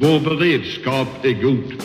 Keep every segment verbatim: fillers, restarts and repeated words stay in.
Vår beredskap är god.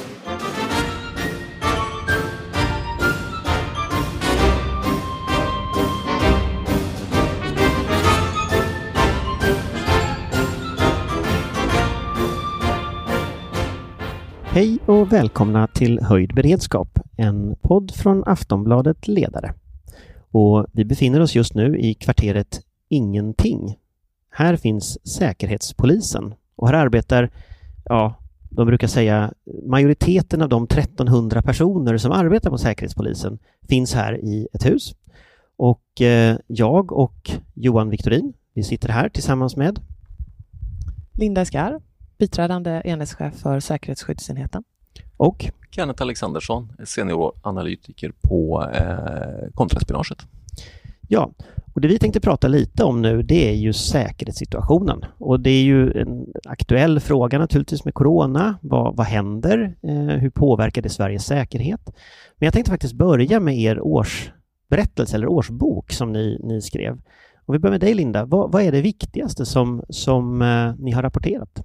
Hej och välkomna till Höjd beredskap, en podd från Aftonbladet Ledare. Och vi befinner oss just nu i kvarteret Ingenting. Här finns Säkerhetspolisen och här arbetar, ja, de brukar säga majoriteten av de trettonhundra personer som arbetar på Säkerhetspolisen finns här i ett hus. Och eh, jag och Johan Victorin, vi sitter här tillsammans med Linda Skar, biträdande enhetschef för säkerhetsskyddsenheten. Och Kenneth Alexandersson, senioranalytiker på eh, kontraspionaget. Ja, och det vi tänkte prata lite om nu, det är ju säkerhetssituationen. Och det är ju en aktuell fråga naturligtvis med corona. Vad, vad händer? Eh, hur påverkar det Sveriges säkerhet? Men jag tänkte faktiskt börja med er årsberättelse eller årsbok som ni, ni skrev. Och vi börjar med dig, Linda. Vad, vad är det viktigaste som, som eh, ni har rapporterat?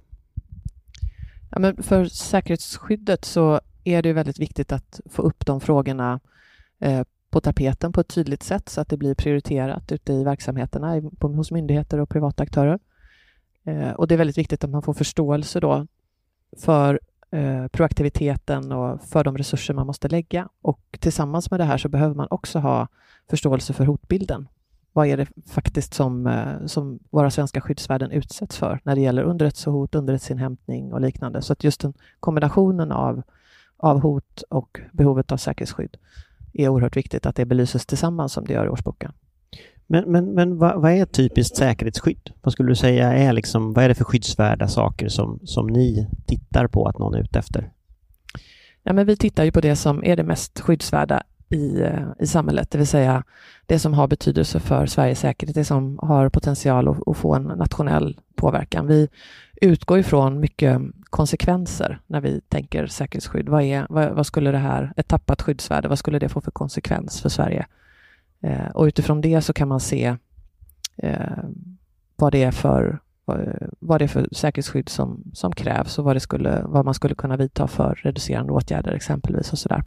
Ja, men för säkerhetsskyddet så är det ju väldigt viktigt att få upp de frågorna eh, på tapeten på ett tydligt sätt så att det blir prioriterat ute i verksamheterna på, hos myndigheter och privata aktörer. Eh, och det är väldigt viktigt att man får förståelse då för eh, proaktiviteten och för de resurser man måste lägga. Och tillsammans med det här så behöver man också ha förståelse för hotbilden. Vad är det faktiskt som, eh, som våra svenska skyddsvärden utsätts för när det gäller underrättelsehot, underrättelseinhämtning och liknande. Så att just den kombinationen av, av hot och behovet av säkerhetsskydd är oerhört viktigt att det belyses tillsammans som det gör i årsboken. Men, men, men vad, vad är ett typiskt säkerhetsskydd? Vad skulle du säga är liksom, vad är det för skyddsvärda saker som, som ni tittar på att någon är ute efter? Ja, men vi tittar ju på det som är det mest skyddsvärda i, i samhället, det vill säga det som har betydelse för Sveriges säkerhet, det som har potential att, att få en nationell påverkan. Vi utgår ifrån mycket konsekvenser när vi tänker säkerhetsskydd. Vad, är, vad, vad skulle det här, ett tappat skyddsvärde, vad skulle det få för konsekvens för Sverige? Eh, och utifrån det så kan man se eh, vad det är för vad, vad det är för säkerhetsskydd som, som krävs och vad, det skulle, vad man skulle kunna vidta för reducerande åtgärder exempelvis och sådär.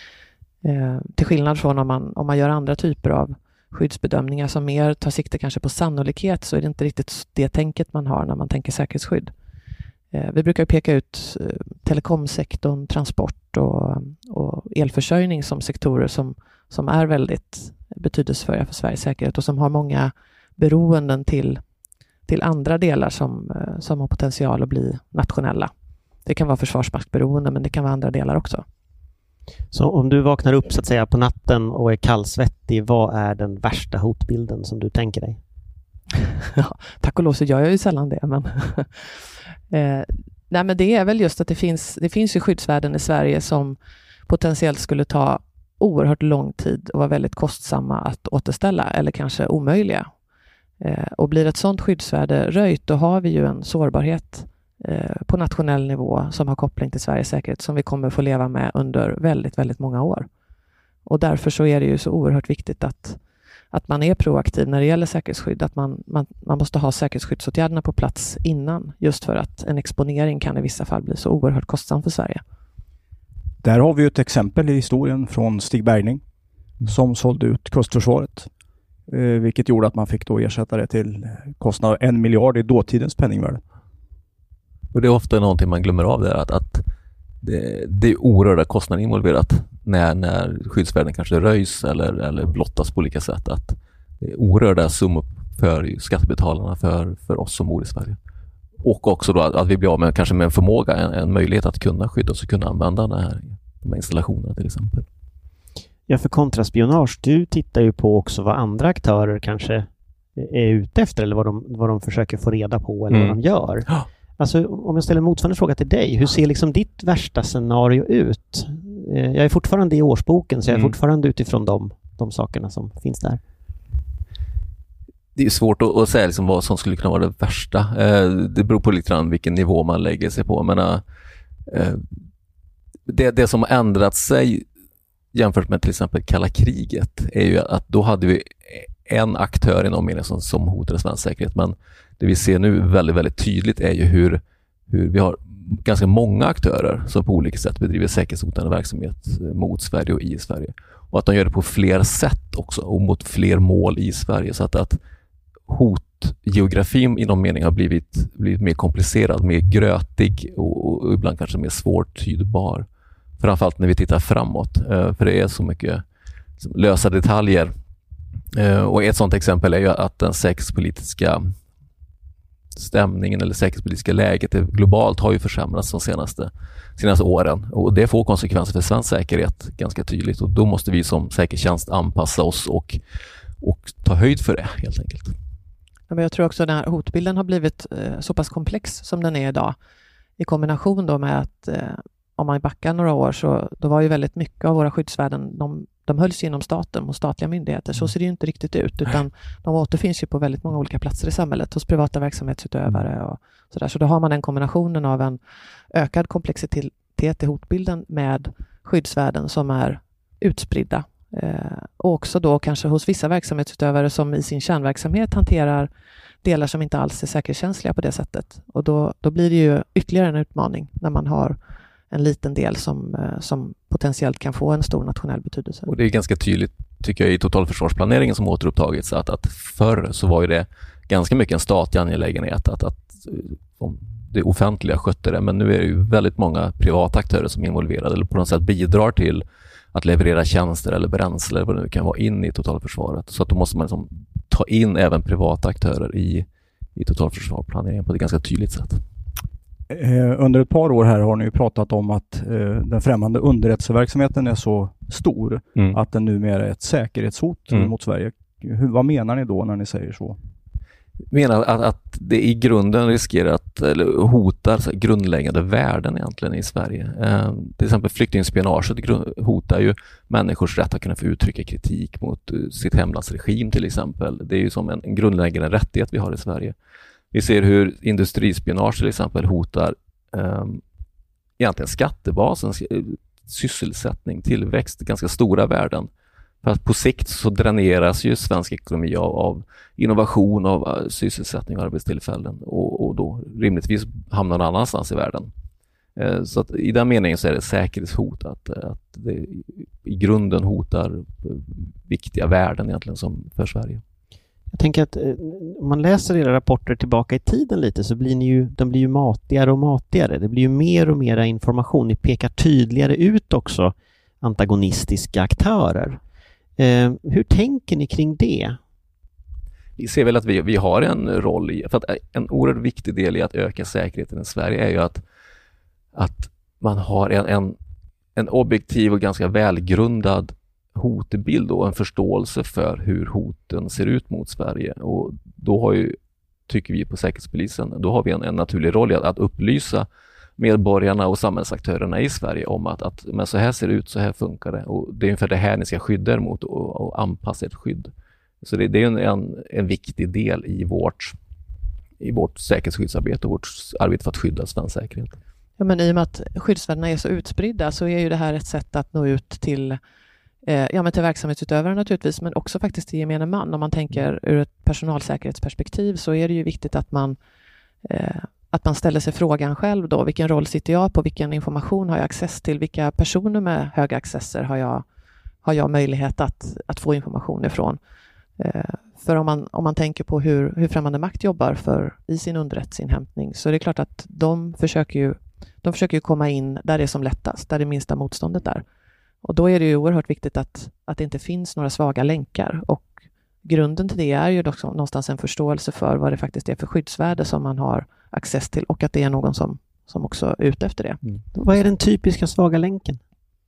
Eh, till skillnad från om man, om man gör andra typer av skyddsbedömningar som mer tar sikte kanske på sannolikhet, så är det inte riktigt det tänket man har när man tänker säkerhetsskydd. Eh, vi brukar peka ut eh, telekomsektorn, transport och, och elförsörjning som sektorer som, som är väldigt betydelsefulla för Sveriges säkerhet och som har många beroenden till, till andra delar som, eh, som har potential att bli nationella. Det kan vara försvarsmaktberoende, men det kan vara andra delar också. Så om du vaknar upp så att säga på natten och är kallsvettig, vad är den värsta hotbilden som du tänker dig? Ja, tack och lov så gör jag ju sällan det. Men eh, nej, men det är väl just att det finns, det finns ju skyddsvärden i Sverige som potentiellt skulle ta oerhört lång tid och vara väldigt kostsamma att återställa eller kanske omöjliga. Eh, och blir ett sådant skyddsvärde röjt, då har vi ju en sårbarhet på nationell nivå som har koppling till Sveriges säkerhet som vi kommer få leva med under väldigt, väldigt många år. Och därför så är det ju så oerhört viktigt att, att man är proaktiv när det gäller säkerhetsskydd. Att man, man, man måste ha säkerhetsskyddsåtgärderna på plats innan, just för att en exponering kan i vissa fall bli så oerhört kostsam för Sverige. Där har vi ett exempel i historien från Stig Bergling som sålde ut kustförsvaret. Eh, vilket gjorde att man fick då ersätta det till kostnad av en miljard i dåtidens penningvärde. Och det är ofta någonting man glömmer av där, att, att det, det är oerhörda kostnader involverat när, när skyddsvärden kanske röjs eller, eller blottas på olika sätt. Att det är oerhörda summor för skattebetalarna, för, för oss som bor i Sverige. Och också då att, att vi blir av med kanske med en förmåga, en, en möjlighet att kunna skydda oss och kunna använda den här, de här installationerna till exempel. Ja, för kontraspionage, du tittar ju på också vad andra aktörer kanske är ute efter eller vad de, vad de försöker få reda på eller mm. vad de gör. Ja. Alltså, om jag ställer motsvarande fråga till dig, hur ser liksom ditt värsta scenario ut? Jag är fortfarande i årsboken, så jag är mm. fortfarande utifrån de, de sakerna som finns där. Det är svårt att, att säga liksom vad som skulle kunna vara det värsta. Eh, det beror på lite grann vilken nivå man lägger sig på. Men, eh, det, det som har ändrat sig jämfört med till exempel kalla kriget är ju att då hade vi en aktör i någon mening som, som hotade svensk säkerhet. Men det vi ser nu väldigt, väldigt tydligt är ju hur, hur vi har ganska många aktörer som på olika sätt bedriver säkerhetshotande verksamhet mot Sverige och i Sverige. Och att de gör det på fler sätt också och mot fler mål i Sverige. Så att, att hotgeografin i någon mening har blivit, blivit mer komplicerad, mer grötig och, och ibland kanske mer svårt tydbar. Framförallt när vi tittar framåt. För det är så mycket lösa detaljer. Och ett sådant exempel är ju att den säkerhetspolitiska stämningen eller säkerhetspolitiska läget globalt har ju försämrats de senaste, senaste åren. Och det får konsekvenser för svensk säkerhet ganska tydligt. Och då måste vi som säkerhetstjänst anpassa oss och, och ta höjd för det helt enkelt. Ja, men jag tror också att den här hotbilden har blivit eh, så pass komplex som den är idag. I kombination då med att eh, om man backar några år så då var ju väldigt mycket av våra skyddsvärden, de, de hölls inom staten och statliga myndigheter. Så ser det ju inte riktigt ut, utan de återfinns ju på väldigt många olika platser i samhället, hos privata verksamhetsutövare och sådär. Så då har man den kombinationen av en ökad komplexitet i hotbilden med skyddsvärden som är utspridda. Eh, och också då kanske hos vissa verksamhetsutövare som i sin kärnverksamhet hanterar delar som inte alls är säkerhetskänsliga på det sättet. Och då, då blir det ju ytterligare en utmaning när man har en liten del som, som potentiellt kan få en stor nationell betydelse. Och det är ganska tydligt, tycker jag, i totalförsvarsplaneringen som återupptagits att, att förr så var ju det ganska mycket en statlig angelägenhet att, att om det offentliga skötte det, men nu är det ju väldigt många privata aktörer som är involverade eller på något sätt bidrar till att leverera tjänster eller bränsle eller vad det nu kan vara in i totalförsvaret. Så att då måste man liksom ta in även privata aktörer i, i totalförsvarsplaneringen på ett ganska tydligt sätt. Under ett par år här har ni ju pratat om att eh, den främmande underrättelseverksamheten är så stor mm. att den numera är ett säkerhetshot mm. mot Sverige. Hur, vad menar ni då när ni säger så? Jag menar att, att det i grunden riskerar att eller hotar så här, grundläggande värden egentligen i Sverige. Eh, till exempel flyktingspionaget hotar ju människors rätt att kunna få uttrycka kritik mot uh, sitt hemlands regim till exempel. Det är ju som en, en grundläggande rättighet vi har i Sverige. Vi ser hur industrispionage till exempel hotar eh, egentligen skattebasens sysselsättning, tillväxt, ganska stora värden. För att på sikt så dräneras ju svensk ekonomi av, av innovation, av sysselsättning och arbetstillfällen och, och då rimligtvis hamnar någon annanstans i världen. Eh, så att i den meningen så är det säkerhetshot att, att det i grunden hotar viktiga värden egentligen som för Sverige. Jag tänker att om man läser era rapporter tillbaka i tiden lite så blir ni ju, de blir ju matigare och matigare. Det blir ju mer och mer information. Ni pekar tydligare ut också antagonistiska aktörer. Eh, hur tänker ni kring det? Vi ser väl att vi, vi har en roll i, för att en oerhört viktig del i att öka säkerheten i Sverige är ju att, att man har en, en, en objektiv och ganska välgrundad hotbild och en förståelse för hur hoten ser ut mot Sverige. Och då har ju, tycker vi på Säkerhetspolisen, då har vi en, en naturlig roll i att, att upplysa medborgarna och samhällsaktörerna i Sverige om att, att men så här ser det ut, så här funkar det. Och det är ungefär det här ni ska skydda er mot och, och anpassa ett skydd. Så det, det är en, en, en viktig del i vårt, i vårt säkerhetsskyddsarbete och vårt arbete för att skydda svensk säkerhet. Ja, men i och med att skyddsvärdena är så utspridda så är ju det här ett sätt att nå ut till Ja, men till verksamhetsutövare naturligtvis, men också faktiskt till gemene man. Om man tänker ur ett personalsäkerhetsperspektiv så är det ju viktigt att man, eh, att man ställer sig frågan själv då. Vilken roll sitter jag på? Vilken information har jag access till? Vilka personer med höga accesser har jag, har jag möjlighet att, att få information ifrån? Eh, för om man, om man tänker på hur, hur främmande makt jobbar för, i sin underrättelseinhämtning så är det klart att de försöker ju, de försöker ju komma in där det är som lättast, där det minsta motståndet är. Och då är det ju oerhört viktigt att, att det inte finns några svaga länkar. Och grunden till det är ju också någonstans en förståelse för vad det faktiskt är för skyddsvärde som man har access till och att det är någon som, som också är ute efter det. Mm. Vad är den typiska svaga länken?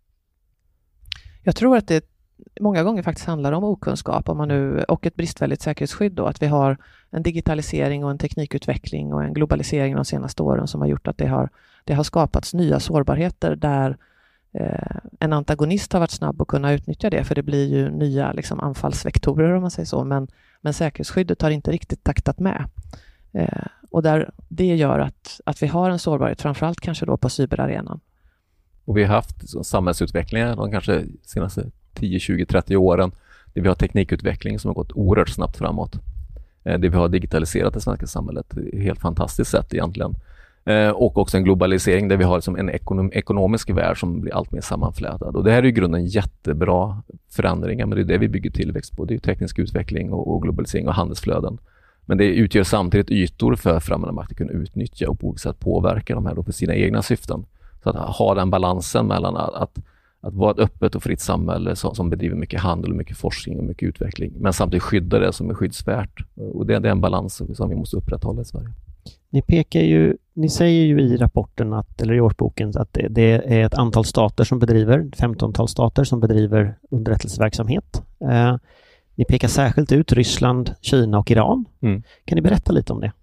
Jag tror att det många gånger faktiskt handlar om okunskap om man nu, och ett bristfälligt säkerhetsskydd då, att vi har en digitalisering och en teknikutveckling och en globalisering de senaste åren som har gjort att det har, det har skapats nya sårbarheter där eh, en antagonist har varit snabb att kunna utnyttja det, för det blir ju nya liksom, anfallsvektorer om man säger så, men, men säkerhetsskyddet har inte riktigt taktat med. Eh, och där, det gör att, att vi har en sårbarhet, framförallt kanske då på cyberarenan. Och vi har haft samhällsutvecklingar de kanske senaste tio, tjugo, trettio åren där vi har teknikutveckling som har gått oerhört snabbt framåt. Där vi har digitaliserat det svenska samhället. Helt fantastiskt sätt egentligen. Eh, och också en globalisering där vi har liksom en ekonom- ekonomisk värld som blir allt mer sammanflätad. Och det här är i grunden jättebra förändringar, men det är det vi bygger tillväxt på. Det är teknisk utveckling och, och globalisering och handelsflöden. Men det utgör samtidigt ytor för främmande makt att kunna utnyttja och på olika sätt påverka de här då för sina egna syften. Så att ha den balansen mellan att, att, att vara ett öppet och fritt samhälle som, som bedriver mycket handel och mycket forskning och mycket utveckling, men samtidigt skydda det som är skyddsvärt. Och det, det är en balans som vi måste upprätthålla i Sverige. Ni pekar ju, ni säger ju i rapporten, att, eller i årsboken, att det, det är ett antal stater som bedriver, femtontal stater som bedriver underrättelseverksamhet. Eh, ni pekar särskilt ut Ryssland, Kina och Iran. Mm. Kan ni berätta lite om det?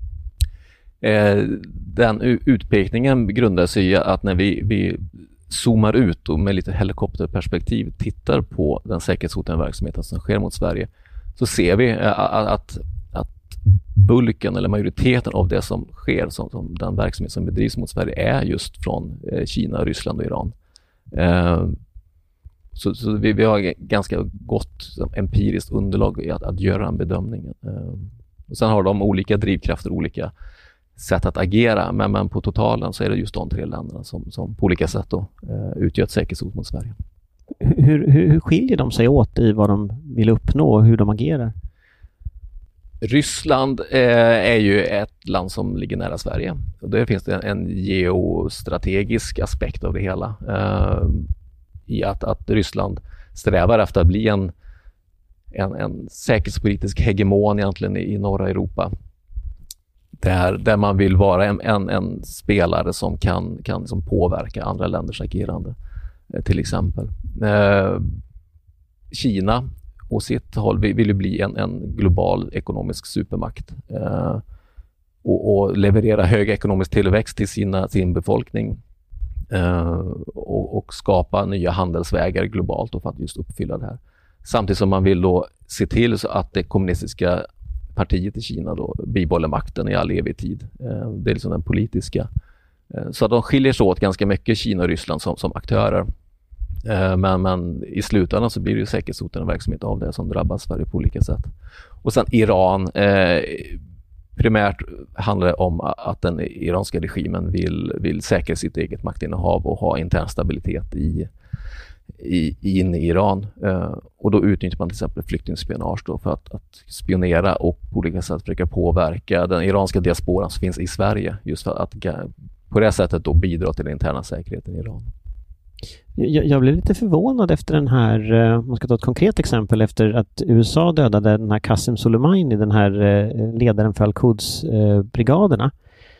Eh, den utpekningen grundar sig i att när vi, vi zoomar ut och med lite helikopterperspektiv tittar på den säkerhetshotande verksamheten som sker mot Sverige, så ser vi att, att, att bulken eller majoriteten av det som sker, som, som den verksamhet som bedrivs mot Sverige, är just från eh, Kina, Ryssland och Iran. Eh, så så vi, vi har ganska gott empiriskt underlag i att, att göra en bedömning. Eh, och sen har de olika drivkrafter, olika sätt att agera, men, men på totalen så är det just de tre länderna som, som på olika sätt då, eh, utgör ett säkerhetshot mot Sverige. Hur, hur, hur skiljer de sig åt i vad de vill uppnå och hur de agerar? Ryssland eh, är ju ett land som ligger nära Sverige. Och där finns det en, en geostrategisk aspekt av det hela. Eh, I att, att Ryssland strävar efter att bli en, en, en säkerhetspolitisk hegemon egentligen i, i norra Europa. Där, där man vill vara en, en, en spelare som kan, kan liksom påverka andra länders agerande, eh, till exempel. Eh, Kina och sitt håll vill ju bli en, en global ekonomisk supermakt eh, och, och leverera hög ekonomisk tillväxt till sina, sin befolkning eh, och, och skapa nya handelsvägar globalt och för att just uppfylla det här. Samtidigt som man vill då se till så att det kommunistiska partiet i Kina då bibehåller makten i all evig tid. Eh, det är liksom den politiska. Eh, så att de skiljer sig åt ganska mycket, Kina och Ryssland som, som aktörer. Men, men i slutändan så blir det ju säkerhetshotande verksamhet av det som drabbar Sverige på olika sätt. Och sen Iran, eh, primärt handlar det om att den iranska regimen vill, vill säkra sitt eget maktinnehav och ha intern stabilitet i, i, in i Iran. Eh, och då utnyttjar man till exempel flyktingspionage då för att, att spionera och på olika sätt försöka påverka den iranska diasporan som finns i Sverige, just för att på det sättet då bidra till den interna säkerheten i Iran. Jag, jag blev lite förvånad efter den här, man ska ta ett konkret exempel, efter att U S A dödade den här Qasem Soleimani, den här ledaren för al-Quds-brigaderna.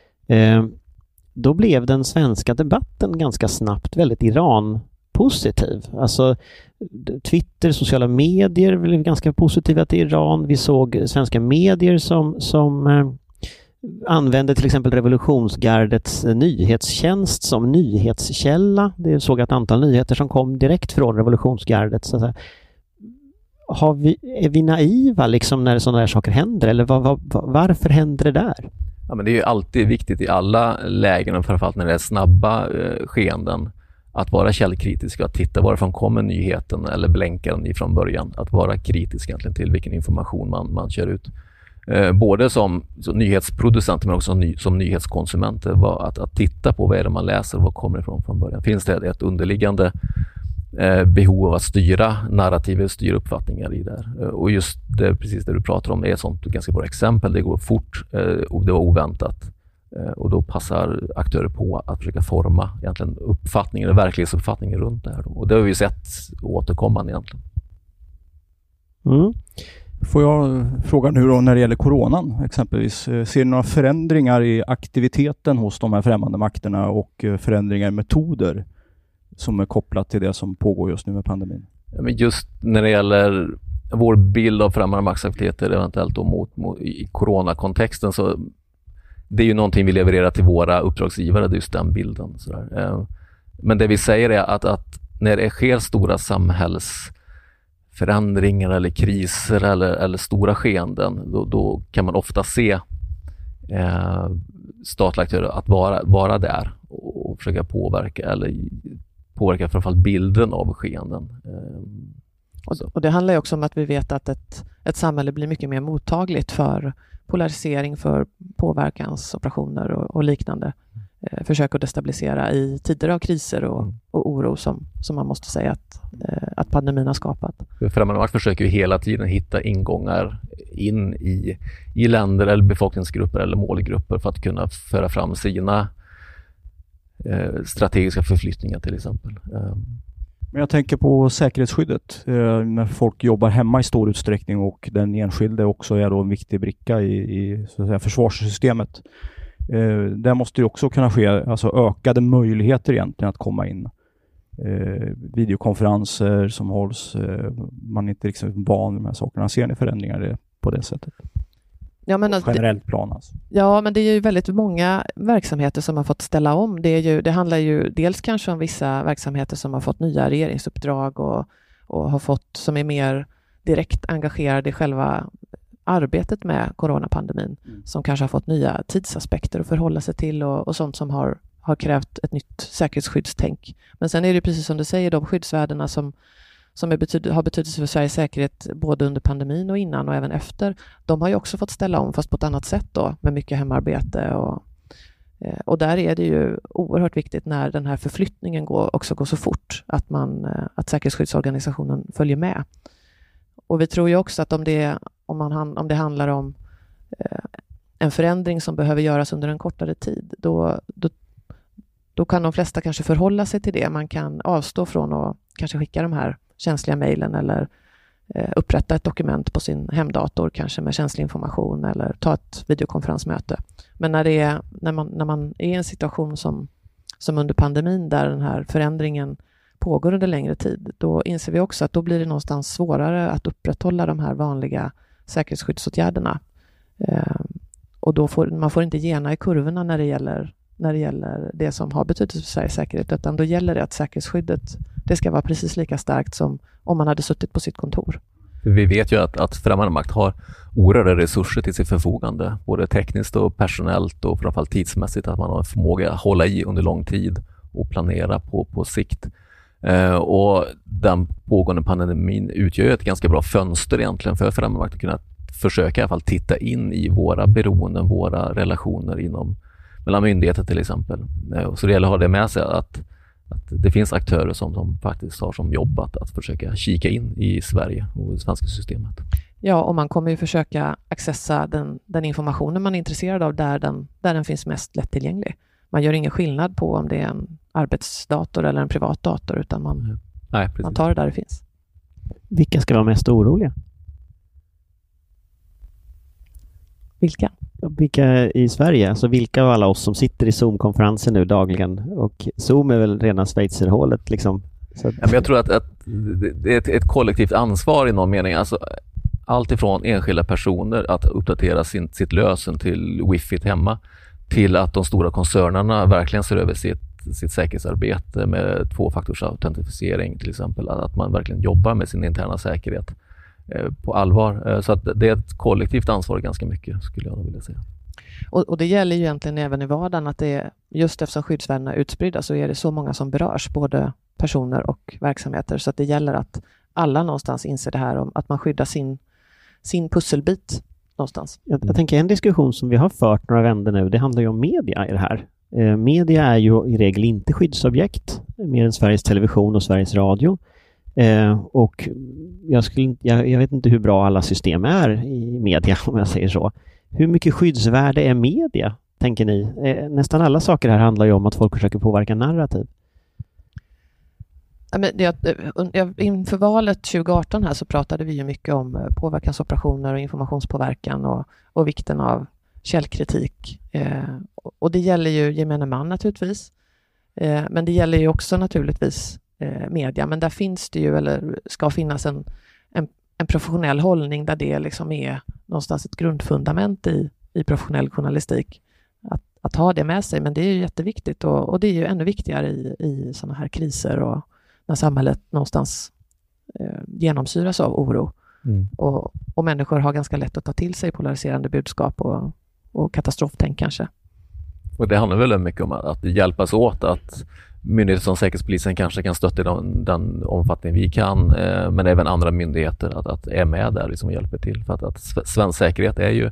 Då blev den svenska debatten ganska snabbt väldigt Iran-positiv. Alltså Twitter, sociala medier blev ganska positiva till Iran. Vi såg svenska medier som, som använde till exempel revolutionsgardets nyhetstjänst som nyhetskälla. Det såg ett antal nyheter som kom direkt från revolutionsgardet. Så att säga. Har vi, är vi naiva liksom när sådana här saker händer? Eller var, var, varför händer det där? Ja, men det är ju alltid viktigt i alla lägen, och framförallt när det är snabba eh, skeenden, att vara källkritisk och att titta varifrån kommer nyheten eller blänkaren ifrån början. Att vara kritisk egentligen till vilken information man, man kör ut. Eh, både som, som nyhetsproducenter men också som, ny, som nyhetskonsumenter. Var, att, att titta på vad är det man läser och vad kommer ifrån från början. Finns det ett underliggande eh, behov av att styra narrativet, styra uppfattningar i det. Eh, och just det, precis det du pratar om, det är ett sånt ganska bra exempel. Det går fort eh, och det var oväntat. Eh, och då passar aktörer på att försöka forma egentligen uppfattningen, verklighetsuppfattningen runt det här. Då. Och det har vi sett återkommande egentligen. Mm. Får jag fråga nu då när det gäller coronan exempelvis. Ser ni några förändringar i aktiviteten hos de här främmande makterna och förändringar i metoder som är kopplat till det som pågår just nu med pandemin? Ja, men just när det gäller vår bild av främmande maktsaktiviteter eventuellt då mot, mot, i coronakontexten, så det är ju någonting vi levererar till våra uppdragsgivare, det är just den bilden. Sådär. Men det vi säger är att, att när det sker stora samhälls förändringar eller kriser eller, eller stora skeenden, då, då kan man ofta se eh, statliga aktörer att vara, vara där och, och försöka påverka eller påverka framförallt bilden av skeenden. Eh, och, och det handlar ju också om att vi vet att ett, ett samhälle blir mycket mer mottagligt för polarisering, för påverkansoperationer och, och liknande. Eh, försök att destabilisera i tider av kriser och, och oro som, som man måste säga att, eh, att pandemin har skapat. Främmande makt försöker ju hela tiden hitta ingångar in i, i länder eller befolkningsgrupper eller målgrupper för att kunna föra fram sina eh, strategiska förflyttningar till exempel. Um. Men jag tänker på säkerhetsskyddet. Eh, när folk jobbar hemma i stor utsträckning och den enskilde också är då en viktig bricka i, i så att säga, försvarssystemet. Eh, där måste ju också kunna ske alltså ökade möjligheter egentligen att komma in. Eh, videokonferenser som hålls. Eh, man är inte liksom van med de här sakerna. Ser ni förändringar på det sättet? Ja, men alltså, generellt plan alltså. Ja, men det är ju väldigt många verksamheter som har fått ställa om. Det, är ju, det handlar ju dels kanske om vissa verksamheter som har fått nya regeringsuppdrag och, och har fått som är mer direkt engagerade i själva arbetet med coronapandemin, mm. som kanske har fått nya tidsaspekter att förhålla sig till och, och sånt som har, har krävt ett nytt säkerhetsskyddstänk. Men sen är det precis som du säger, de skyddsvärdena som som är betyd- har betydelse för Sveriges säkerhet både under pandemin och innan och även efter, de har ju också fått ställa om fast på ett annat sätt då, med mycket hemarbete och, eh, och där är det ju oerhört viktigt när den här förflyttningen går, också går så fort att, man, eh, att säkerhetsskyddsorganisationen följer med. Och vi tror ju också att om det, om man, om det handlar om eh, en förändring som behöver göras under en kortare tid, då, då, då kan de flesta kanske förhålla sig till det. Man kan avstå från att kanske skicka de här känsliga mejlen eller eh, upprätta ett dokument på sin hemdator kanske med känslig information eller ta ett videokonferensmöte. Men när, det är, när, man, när man är i en situation som, som under pandemin där den här förändringen pågår under längre tid, då inser vi också att då blir det någonstans svårare att upprätthålla de här vanliga säkerhetsskyddsåtgärderna. Eh, och då får man får inte gena i kurvorna när det gäller när det gäller det som har betydelse för Sveriges säkerhet, utan då gäller det att säkerhetsskyddet det ska vara precis lika starkt som om man hade suttit på sitt kontor. Vi vet ju att, att främmande makt har oerhörda resurser till sitt förfogande, både tekniskt och personellt och framförallt tidsmässigt, att man har en förmåga att hålla i under lång tid och planera på, på sikt. Eh, och den pågående pandemin utgör ett ganska bra fönster egentligen för främmande makt att kunna försöka i alla fall titta in i våra beroenden, våra relationer inom mellan myndigheter till exempel. Så det gäller att ha det med sig att, att det finns aktörer som, som faktiskt har som jobb att, att försöka kika in i Sverige och det svenska systemet. Ja, och man kommer ju försöka accessa den, den informationen man är intresserad av där den, där den finns mest lättillgänglig. Man gör ingen skillnad på om det är en arbetsdator eller en privat dator, utan man, Nej, man tar det där det finns. Vilka ska vara mest oroliga? Vilka? Vilka i Sverige? Alltså vilka av alla oss som sitter i Zoom-konferenser nu dagligen? Och Zoom är väl rena schweizerhålet liksom. Så att... ja, men jag tror att, att det är ett, ett kollektivt ansvar i någon mening. Alltså, allt ifrån enskilda personer att uppdatera sin, sitt lösen till wifi hemma till att de stora koncernerna verkligen ser över sitt, sitt säkerhetsarbete med tvåfaktorsautentisering till exempel. Att man verkligen jobbar med sin interna säkerhet på allvar. Så att det är ett kollektivt ansvar ganska mycket, skulle jag vilja säga. Och, och det gäller ju egentligen även i vardagen att det är, just eftersom skyddsvärdena är utspridda så är det så många som berörs, både personer och verksamheter, så att det gäller att alla någonstans inser det här om att man skyddar sin, sin pusselbit någonstans. Jag, jag tänker en diskussion som vi har fört några vändor nu, det handlar ju om media i det här. Eh, media är ju i regel inte skyddsobjekt, mer än Sveriges Television och Sveriges Radio. Eh, och jag, skulle, jag, jag vet inte hur bra alla system är i media, om jag säger så. Hur mycket skyddsvärde är media, tänker ni? Eh, nästan alla saker här handlar ju om att folk försöker påverka narrativ. Ja, men det, inför valet tjugo arton här så pratade vi ju mycket om påverkansoperationer och informationspåverkan och, och vikten av källkritik. Eh, och det gäller ju gemene man naturligtvis. Eh, men det gäller ju också naturligtvis eh, media. Men där finns det ju, eller ska finnas en, en, en professionell hållning där det liksom är någonstans ett grundfundament i, i professionell journalistik. Att, att ha det med sig, men det är ju jätteviktigt och, och det är ju ännu viktigare i, i sådana här kriser och när samhället någonstans eh, genomsyras av oro. Mm. Och, och människor har ganska lätt att ta till sig polariserande budskap och, och katastroftänk kanske. Och det handlar väl mycket om att, att hjälpas åt, att myndigheter som Säkerhetspolisen kanske kan stötta den, den omfattning vi kan, eh, men även andra myndigheter att, att är med där liksom och hjälper till. För att, att svensk säkerhet är ju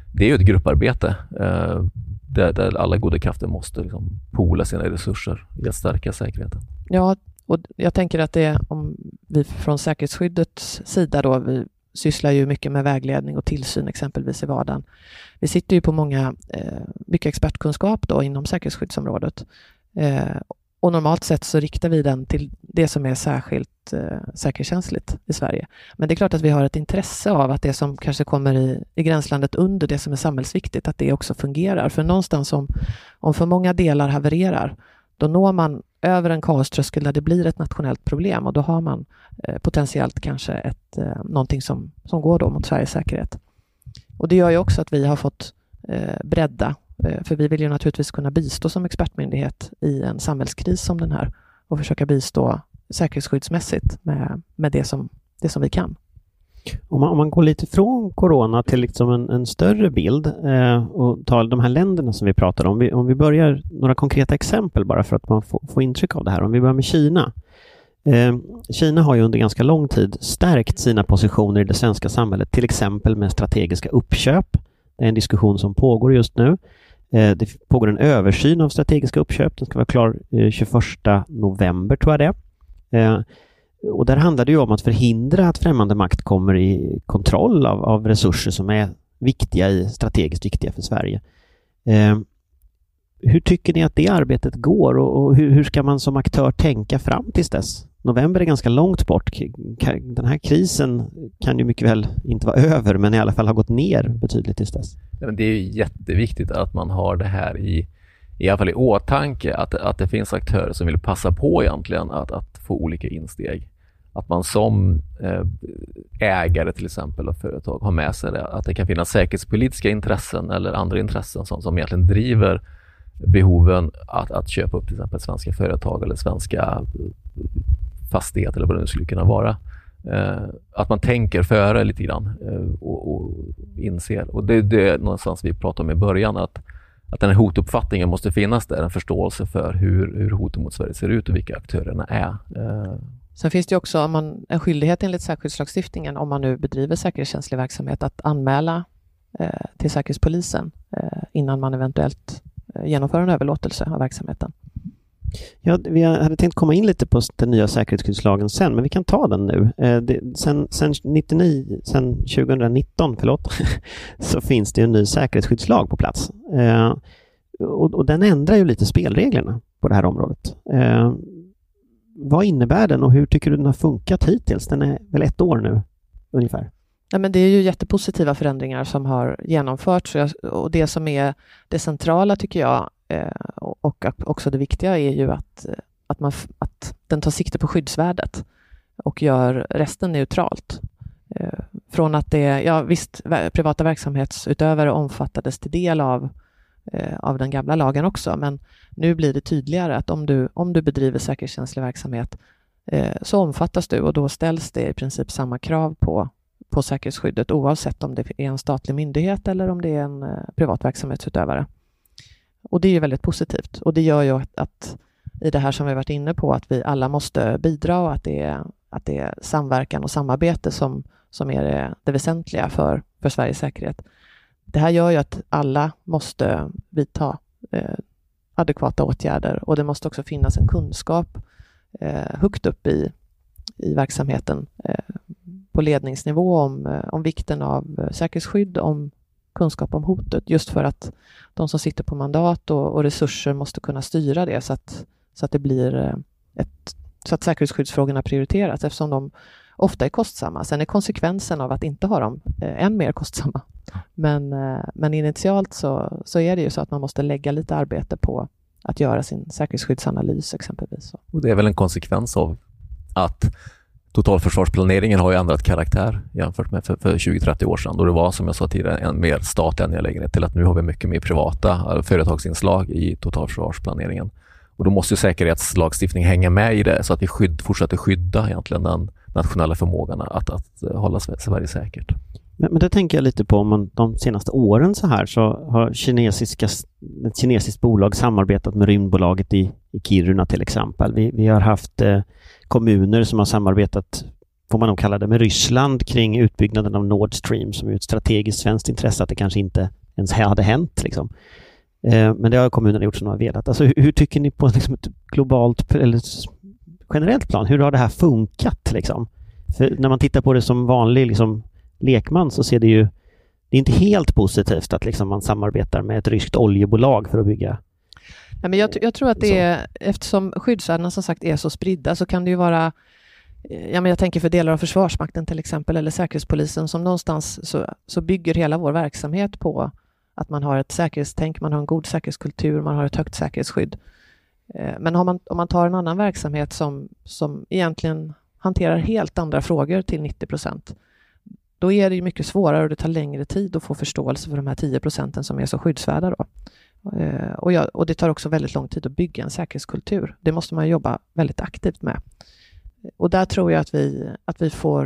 det är ju ett grupparbete eh, där, där alla goda krafter måste liksom poola sina resurser i att stärka säkerheten. Ja, och jag tänker att det om vi från säkerhetsskyddets sida då, vi sysslar ju mycket med vägledning och tillsyn exempelvis i vardagen. Vi sitter ju på många, eh, mycket expertkunskap då inom säkerhetsskyddsområdet. Eh, och normalt sett så riktar vi den till det som är särskilt eh, säkerhetskänsligt i Sverige. Men det är klart att vi har ett intresse av att det som kanske kommer i, i gränslandet under det som är samhällsviktigt, att det också fungerar. För någonstans om, om för många delar havererar, då når man över en kaoströskel där det blir ett nationellt problem och då har man eh, potentiellt kanske ett, eh, någonting som, som går då mot Sveriges säkerhet. Och det gör ju också att vi har fått eh, bredda, eh, för vi vill ju naturligtvis kunna bistå som expertmyndighet i en samhällskris som den här och försöka bistå säkerhetsskyddsmässigt med, med det, som, det som vi kan. Om man, om man går lite från corona till liksom en, en större bild eh, och tar de här länderna som vi pratar om. Vi, om vi börjar några konkreta exempel bara för att man får, får intryck av det här. Om vi börjar med Kina. Eh, Kina har ju under ganska lång tid stärkt sina positioner i det svenska samhället, till exempel med strategiska uppköp. Det är en diskussion som pågår just nu. Eh, det pågår en översyn av strategiska uppköp. Den ska vara klar eh, tjugoförsta november tror jag det. Eh, Och där handlar det ju om att förhindra att främmande makt kommer i kontroll av, av resurser som är viktiga i, strategiskt viktiga för Sverige. Eh, hur tycker ni att det arbetet går och, och hur, hur ska man som aktör tänka fram tills dess? November är ganska långt bort. Den här krisen kan ju mycket väl inte vara över, men i alla fall har gått ner betydligt tills dess. Ja, men det är ju jätteviktigt att man har det här i i alla fall i åtanke, att, att det finns aktörer som vill passa på egentligen att, att få olika insteg. Att man som eh, ägare till exempel av företag har med sig det, att det kan finnas säkerhetspolitiska intressen eller andra intressen som, som egentligen driver behoven att, att köpa upp till exempel svenska företag eller svenska fastigheter eller vad det nu skulle kunna vara. Eh, att man tänker före lite grann eh, och, och inser. Och det, det är någonstans vi pratade om i början, att Att den här hotuppfattningen måste finnas där, en förståelse för hur, hur hoten mot Sverige ser ut och vilka aktörerna är. Sen finns det också om man, en skyldighet enligt säkerhetslagstiftningen, om man nu bedriver säkerhetskänslig verksamhet, att anmäla eh, till Säkerhetspolisen eh, innan man eventuellt eh, genomför en överlåtelse av verksamheten. Ja, vi hade tänkt komma in lite på den nya säkerhetsskyddslagen sen, men vi kan ta den nu. Eh, det, sen, sen, nittionio, sen tjugonitton förlåt, så finns det en ny säkerhetsskyddslag på plats. Eh, och, och den ändrar ju lite spelreglerna på det här området. Eh, vad innebär den och hur tycker du den har funkat hittills? Den är väl ett år nu ungefär. Ja, men det är ju jättepositiva förändringar som har genomförts och det som är det centrala tycker jag och också det viktiga är ju att, att, man, att den tar sikte på skyddsvärdet och gör resten neutralt. Från att det, ja visst, privata verksamhetsutövare omfattades till del av, av den gamla lagen också, men nu blir det tydligare att om du, om du bedriver säkerhetskänslig verksamhet så omfattas du och då ställs det i princip samma krav på, på säkerhetsskyddet oavsett om det är en statlig myndighet eller om det är en privat verksamhetsutövare. Och det är ju väldigt positivt och det gör ju att, att i det här som vi varit inne på att vi alla måste bidra och att det är, att det är samverkan och samarbete som, som är det, det väsentliga för, för Sveriges säkerhet. Det här gör ju att alla måste vidta eh, adekvata åtgärder och det måste också finnas en kunskap eh, högt upp i, i verksamheten eh, på ledningsnivå om, eh, om vikten av eh, säkerhetsskydd, om kunskap om hotet, just för att de som sitter på mandat och, och resurser måste kunna styra det så att, så att det blir ett, så att säkerhetsskyddsfrågorna prioriteras eftersom de ofta är kostsamma. Sen är konsekvensen av att inte ha dem eh, än mer kostsamma. Men, eh, men initialt så, så är det ju så att man måste lägga lite arbete på att göra sin säkerhetsskyddsanalys exempelvis. Och det är väl en konsekvens av att totalförsvarsplaneringen har ju ändrat karaktär jämfört med för, för tjugo till trettio år sedan då det var, som jag sa tidigare, en mer statlig angelägenhet till att nu har vi mycket mer privata företagsinslag i totalförsvarsplaneringen. Och då måste ju säkerhetslagstiftning hänga med i det så att vi skydd, fortsätter skydda egentligen den nationella förmågan att, att hålla Sverige säkert. Men, men det tänker jag lite på, om man, de senaste åren så här så har kinesiska, ett kinesiskt bolag samarbetat med rymdbolaget i, i Kiruna till exempel. Vi, vi har haft eh, kommuner som har samarbetat får man nog kalla det, med Ryssland kring utbyggnaden av Nord Stream som är ett strategiskt svenskt intresse att det kanske inte ens hade hänt. Liksom. Eh, men det har kommunerna gjort som de har velat. Alltså, hur, hur tycker ni på liksom, ett globalt eller generellt plan? Hur har det här funkat? Liksom? För när man tittar på det som vanlig liksom, lekman så ser det ju det är inte helt positivt att liksom, man samarbetar med ett ryskt oljebolag för att bygga. Ja, men jag, jag tror att det är, eftersom skyddsvärdena som sagt är så spridda så kan det ju vara, ja, men jag tänker för delar av Försvarsmakten till exempel eller Säkerhetspolisen som någonstans så, så bygger hela vår verksamhet på att man har ett säkerhetstänk, man har en god säkerhetskultur, man har ett högt säkerhetsskydd. Men om man, om man tar en annan verksamhet som, som egentligen hanterar helt andra frågor till nittio procent, då är det ju mycket svårare och det tar längre tid att få förståelse för de här tio procenten som är så skyddsvärda då. Och, jag, och det tar också väldigt lång tid att bygga en säkerhetskultur. Det måste man jobba väldigt aktivt med. Och där tror jag att vi, att vi får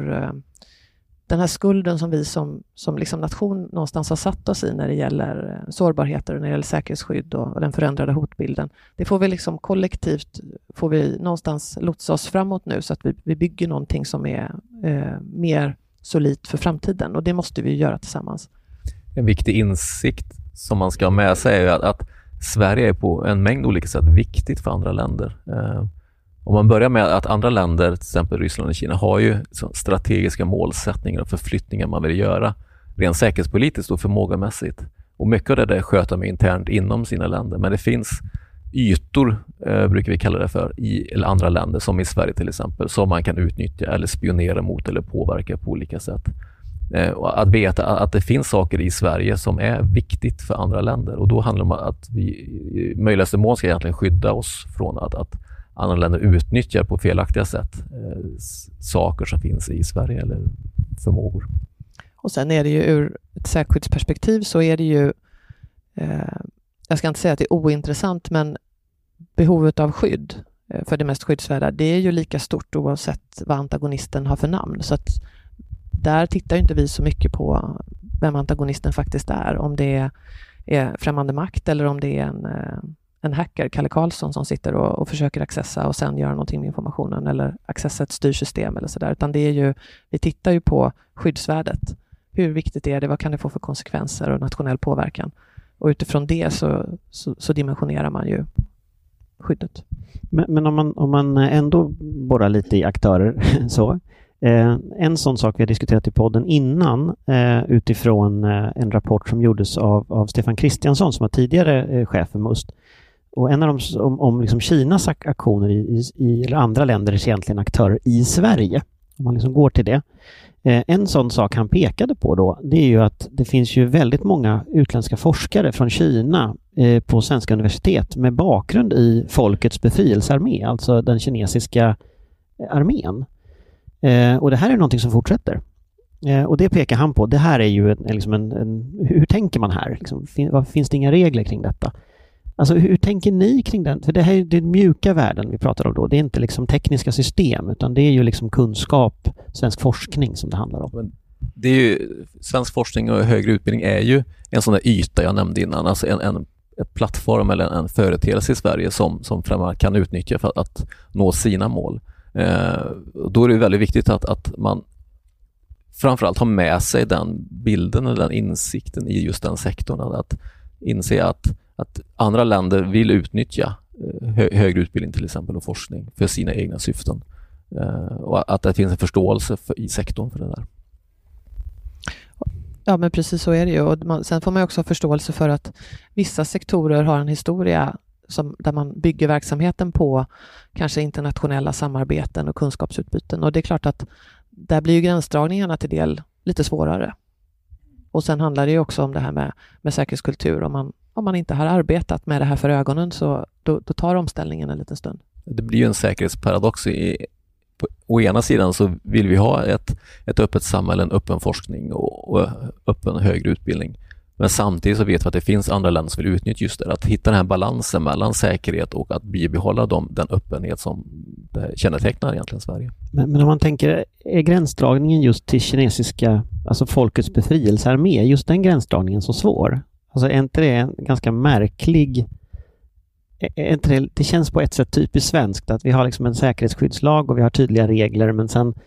den här skulden som vi som, som liksom nation någonstans har satt oss i när det gäller sårbarheter och när det gäller säkerhetsskydd och, och den förändrade hotbilden. Det får vi liksom kollektivt, får vi någonstans lotsa oss framåt nu så att vi, vi bygger någonting som är eh, mer solidt för framtiden och det måste vi göra tillsammans. En viktig insikt som man ska ha med sig är att, att Sverige är på en mängd olika sätt viktigt för andra länder. Eh, om man börjar med att andra länder, till exempel Ryssland och Kina, har ju strategiska målsättningar och förflyttningar man vill göra rent säkerhetspolitiskt och förmågamässigt. Och mycket av det där sköter man internt inom sina länder. Men det finns ytor, eh, brukar vi kalla det för, i eller andra länder som i Sverige till exempel, som man kan utnyttja eller spionera mot eller påverka på olika sätt. Eh, och att veta att det finns saker i Sverige som är viktigt för andra länder och då handlar det om att vi i möjligaste mån ska egentligen skydda oss från att, att andra länder utnyttjar på felaktiga sätt eh, saker som finns i Sverige eller förmågor. Och sen är det ju ur ett säkerhetsperspektiv så är det ju eh, jag ska inte säga att det är ointressant men behovet av skydd eh, för det mest skyddsvärda det är ju lika stort oavsett vad antagonisten har för namn så att där tittar ju inte vi så mycket på vem antagonisten faktiskt är om det är, är främmande makt eller om det är en eh, en hacker, Kalle Karlsson, som sitter och, och försöker accessa och sen göra någonting med informationen eller accessa ett styrsystem eller sådär. Utan det är ju, vi tittar ju på skyddsvärdet. Hur viktigt är det? Vad kan det få för konsekvenser och nationell påverkan? Och utifrån det så, så, så dimensionerar man ju skyddet. Men, men om, man, om man ändå borrar lite i aktörer så. Eh, en sån sak vi har diskuterat i podden innan eh, utifrån eh, en rapport som gjordes av, av Stefan Kristiansson som var tidigare eh, chef för MUST. Och en av dem om, om liksom Kinas aktioner i, i eller andra länders egentligen aktörer i Sverige. Om man liksom går till det. Eh, en sån sak han pekade på då, det är ju att det finns ju väldigt många utländska forskare från Kina eh, på svenska universitet med bakgrund i Folkets befrielsearmé, alltså den kinesiska armén. Eh, och det här är någonting som fortsätter. Eh, och det pekar han på. Det här är ju en, liksom en, en hur tänker man här? Liksom, fin, vad, finns det inga regler kring detta? Alltså hur tänker ni kring den? För det här är den mjuka världen vi pratar om då. Det är inte liksom tekniska system utan det är ju liksom kunskap, svensk forskning som det handlar om. Men det är ju, svensk forskning och högre utbildning är ju en sån där yta jag nämnde innan. Alltså en, en, en plattform eller en, en företeelse i Sverige som, som framförallt kan utnyttja för att, att nå sina mål. Eh, då är det väldigt viktigt att, att man framförallt har med sig den bilden eller den insikten i just den sektorn. Att, att inse att, att andra länder vill utnyttja hö, högre utbildning till exempel och forskning för sina egna syften. Eh, och att det finns en förståelse för, i sektorn för det där. Ja, men precis så är det ju. Och man, sen får man också ha förståelse för att vissa sektorer har en historia som, där man bygger verksamheten på kanske internationella samarbeten och kunskapsutbyten. Och det är klart att där blir ju gränsdragningarna till del lite svårare. Och sen handlar det ju också om det här med, med säkerhetskultur. Om man, om man inte har arbetat med det här för ögonen så då, då tar omställningen en liten stund. Det blir ju en säkerhetsparadox. I, på, å ena sidan så vill vi ha ett, ett öppet samhälle, en öppen forskning och, och öppen högre utbildning. Men samtidigt så vet vi att det finns andra länder som vill utnyttja just det. Att hitta den här balansen mellan säkerhet och att bibehålla dem, den öppenhet som kännetecknar egentligen Sverige. Men, men om man tänker, är gränsdragningen just till kinesiska, alltså folkets befrielsearmé, just den gränsdragningen så svår? Alltså är inte det en ganska märklig, är inte det, det känns på ett sätt typiskt svenskt att vi har liksom en säkerhetsskyddslag och vi har tydliga regler men sen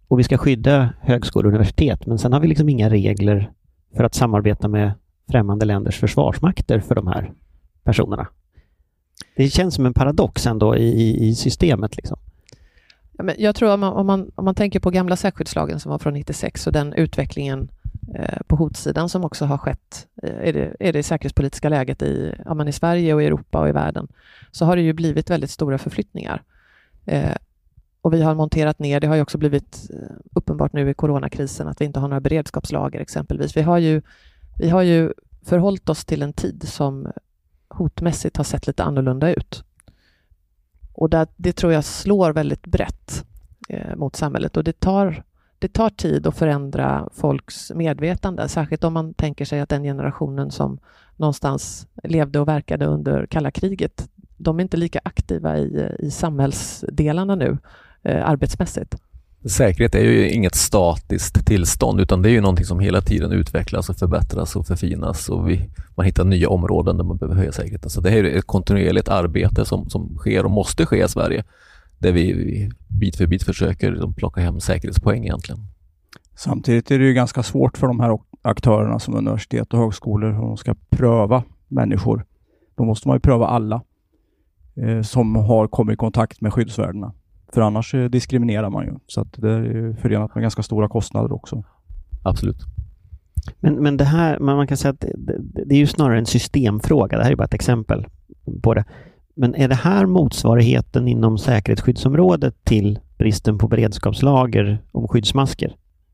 och vi ska skydda högskolor och universitet, men sen har vi liksom inga regler för att samarbeta med främmande länders försvarsmakter för de här personerna. Det känns som en paradox ändå i, i, i systemet. Liksom. Ja, men jag tror om man, om, man, om man tänker på gamla säkerhetslagen som var från nittiosex och den utvecklingen eh, på hotsidan som också har skett eh, är, det, är det säkerhetspolitiska läget i, ja, man i Sverige och i Europa och i världen, så har det ju blivit väldigt stora förflyttningar. Eh, och vi har monterat ner, det har ju också blivit uppenbart nu i coronakrisen att vi inte har några beredskapslager exempelvis. Vi har ju, vi har ju förhållit oss till en tid som hotmässigt har sett lite annorlunda ut. Och där, det tror jag slår väldigt brett eh, mot samhället. Och det tar, det tar tid att förändra folks medvetande. Särskilt om man tänker sig att den generationen som någonstans levde och verkade under kalla kriget, de är inte lika aktiva i, i samhällsdelarna nu, eh, arbetsmässigt. Säkerhet är ju inget statiskt tillstånd, utan det är ju någonting som hela tiden utvecklas och förbättras och förfinas, och vi, man hittar nya områden där man behöver höja säkerheten. Så det här är ett kontinuerligt arbete som, som sker och måste ske i Sverige, där vi, vi bit för bit försöker plocka hem säkerhetspoäng egentligen. Samtidigt är det ju ganska svårt för de här aktörerna som universitet och högskolor, om de ska pröva människor. Då måste man ju pröva alla eh, som har kommit i kontakt med skyddsvärdena. För annars diskriminerar man ju. Så att det är förenat med ganska stora kostnader också. Absolut. Men, men det här, man kan säga att det, det är ju snarare en systemfråga. Det här är bara ett exempel på det. Men är det här motsvarigheten inom säkerhetsskyddsområdet till bristen på beredskapslager om skyddsmasker?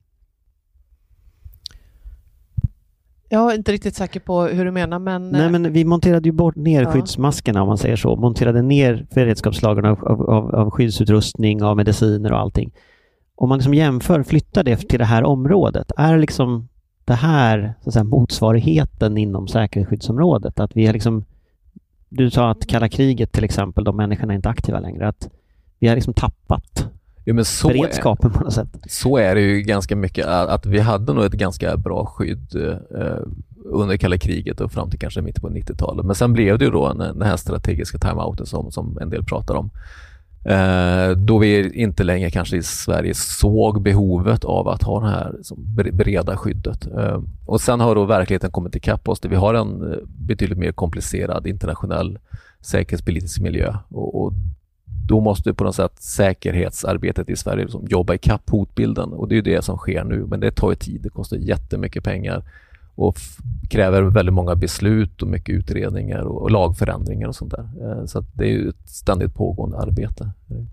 Jag är inte riktigt säker på hur du menar, men... Nej, men vi monterade ju bort ner ja. skyddsmaskerna, om man säger så. Monterade ner beredskapslagren av, av, av skyddsutrustning, av mediciner och allting. Om man liksom jämför, flyttar det till det här området, är liksom det här så att säga, motsvarigheten inom säkerhetsskyddsområdet? Att vi har liksom, du sa att kalla kriget till exempel, de människorna är inte aktiva längre, att vi har liksom tappat ja, men så beredskapen är, på något sätt. Så är det ju ganska mycket, att vi hade nog ett ganska bra skydd eh, under kalla kriget och fram till kanske mitt på nittiotalet. Men sen blev det ju då den här strategiska timeouten som, som en del pratar om. Eh, då vi inte längre kanske i Sverige såg behovet av att ha det här som breda skyddet. Eh, och sen har då verkligheten kommit ikapp oss. Vi har en betydligt mer komplicerad internationell säkerhetspolitisk miljö, och, och då måste på något sätt säkerhetsarbetet i Sverige liksom jobba ikapp hotbilden, och det är ju det som sker nu, men det tar ju tid, det kostar jättemycket pengar och f- kräver väldigt många beslut och mycket utredningar och, och lagförändringar och sånt där. Eh, så att det är ju ett ständigt pågående arbete.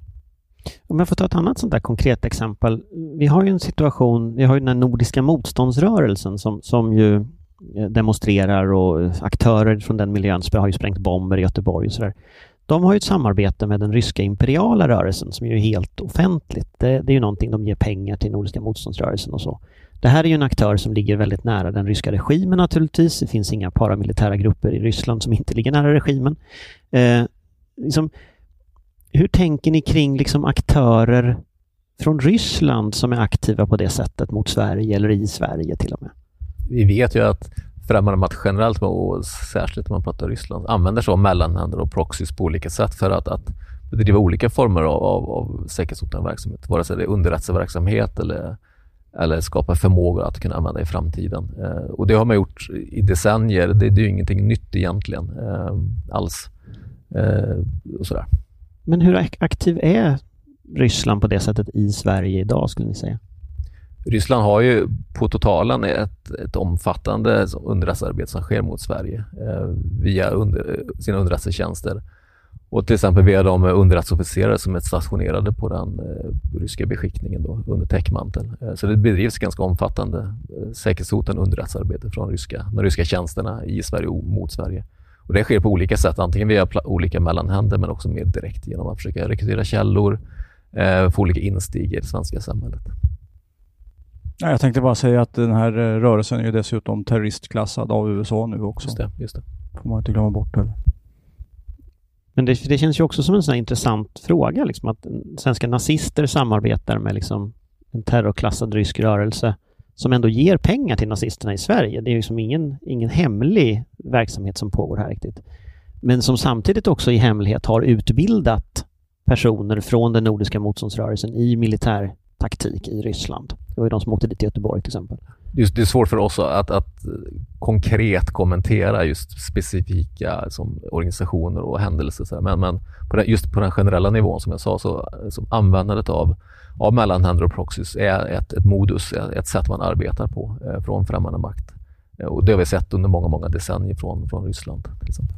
Om jag får ta ett annat sånt där konkret exempel. Vi har ju en situation, vi har ju den här nordiska motståndsrörelsen som, som ju demonstrerar, och aktörer från den miljön har ju sprängt bomber i Göteborg och sådär. De har ju ett samarbete med den ryska imperiala rörelsen som är ju helt offentligt. Det, det är ju någonting, de ger pengar till nordiska motståndsrörelsen och så. Det här är ju en aktör som ligger väldigt nära den ryska regimen naturligtvis. Det finns inga paramilitära grupper i Ryssland som inte ligger nära regimen. Eh, liksom, hur tänker ni kring liksom aktörer från Ryssland som är aktiva på det sättet mot Sverige eller i Sverige till och med? Vi vet ju att främmande makt generellt, och särskilt när man pratar Ryssland, använder sig av mellanhänder och proxys på olika sätt för att, att bedriva olika former av, av, av säkerhetshotande verksamhet. Vare sig det är underrättelseverksamhet eller, eller skapa förmåga att kunna använda i framtiden. Eh, och det har man gjort i decennier. Det, det är ju ingenting nytt egentligen eh, alls. Eh, och sådär. Men hur aktiv är Ryssland på det sättet i Sverige idag, skulle ni säga? Ryssland har ju på totalen ett, ett omfattande underrättelsearbete som sker mot Sverige eh, via under, sina underrättelsetjänster. Och till exempel via de underrättelseofficerare som är stationerade på den eh, ryska beskickningen då, under täckmanteln. Eh, så det bedrivs ganska omfattande eh, säkerhetshotande underrättelsearbete från ryska, de ryska tjänsterna i Sverige och mot Sverige. Och det sker på olika sätt, antingen via pla- olika mellanhänder men också mer direkt genom att försöka rekrytera källor, eh, få olika insteg i det svenska samhället. Ja, jag tänkte bara säga att den här rörelsen är ju dessutom terroristklassad av U S A nu också. Just det, just det. Får man inte glömma bort det. Men det, det känns ju också som en sån här intressant fråga, liksom, att svenska nazister samarbetar med liksom en terrorklassad rysk rörelse som ändå ger pengar till nazisterna i Sverige. Det är liksom ingen, ingen hemlig verksamhet som pågår här riktigt. Men som samtidigt också i hemlighet har utbildat personer från den nordiska motståndsrörelsen i militär taktik i Ryssland. Det var ju de som åkte dit till Göteborg till exempel. Just, det är svårt för oss att, att konkret kommentera just specifika som organisationer och händelser. Så men men på den, just på den generella nivån som jag sa, så som användandet av, av mellanhänder och proxies är ett, ett modus, ett sätt man arbetar på eh, från främmande makt. Eh, och det har vi sett under många, många decennier från, från Ryssland till exempel.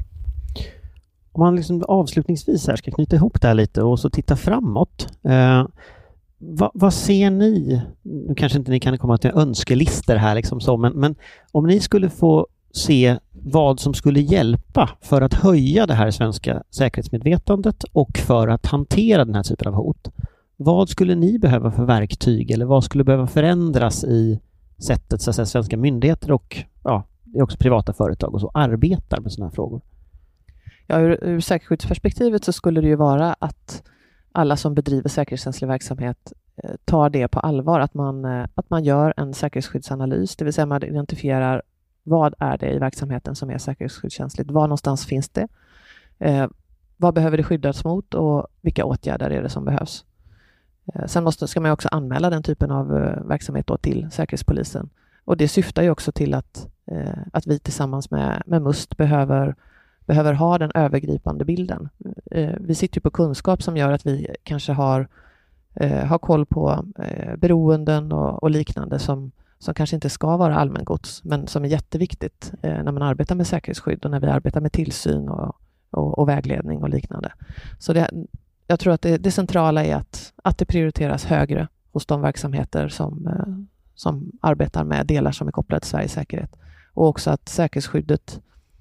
Om man liksom avslutningsvis här ska knyta ihop det här lite och så titta framåt. Eh, vad, vad ser ni? Nu kanske inte ni kan komma till önskelister här liksom så, men, men om ni skulle få se vad som skulle hjälpa för att höja det här svenska säkerhetsmedvetandet och för att hantera den här typen av hot. Vad skulle ni behöva för verktyg eller vad skulle behöva förändras i sättet så att säga, svenska myndigheter och ja, det är också privata företag och så arbetar med sådana här frågor? Ja, ur, ur säkerhetsperspektivet så skulle det ju vara att alla som bedriver säkerhetskänslig verksamhet eh, tar det på allvar, att man, eh, att man gör en säkerhetsskyddsanalys, det vill säga man identifierar vad är det i verksamheten som är säkerhetsskyddskänsligt, var någonstans finns det, eh, vad behöver det skyddas mot och vilka åtgärder är det som behövs. Eh, sen måste, ska man också anmäla den typen av eh, verksamhet då till Säkerhetspolisen, och det syftar ju också till att, eh, att vi tillsammans med, med MUST behöver behöver ha den övergripande bilden. Eh, vi sitter ju på kunskap som gör att vi kanske har, eh, har koll på eh, beroenden och, och liknande som, som kanske inte ska vara allmängods, men som är jätteviktigt eh, när man arbetar med säkerhetsskydd och när vi arbetar med tillsyn och, och, och vägledning och liknande. Så det, jag tror att det, det centrala är att, att det prioriteras högre hos de verksamheter som, eh, som arbetar med delar som är kopplade till Sveriges säkerhet. Och också att säkerhetsskyddet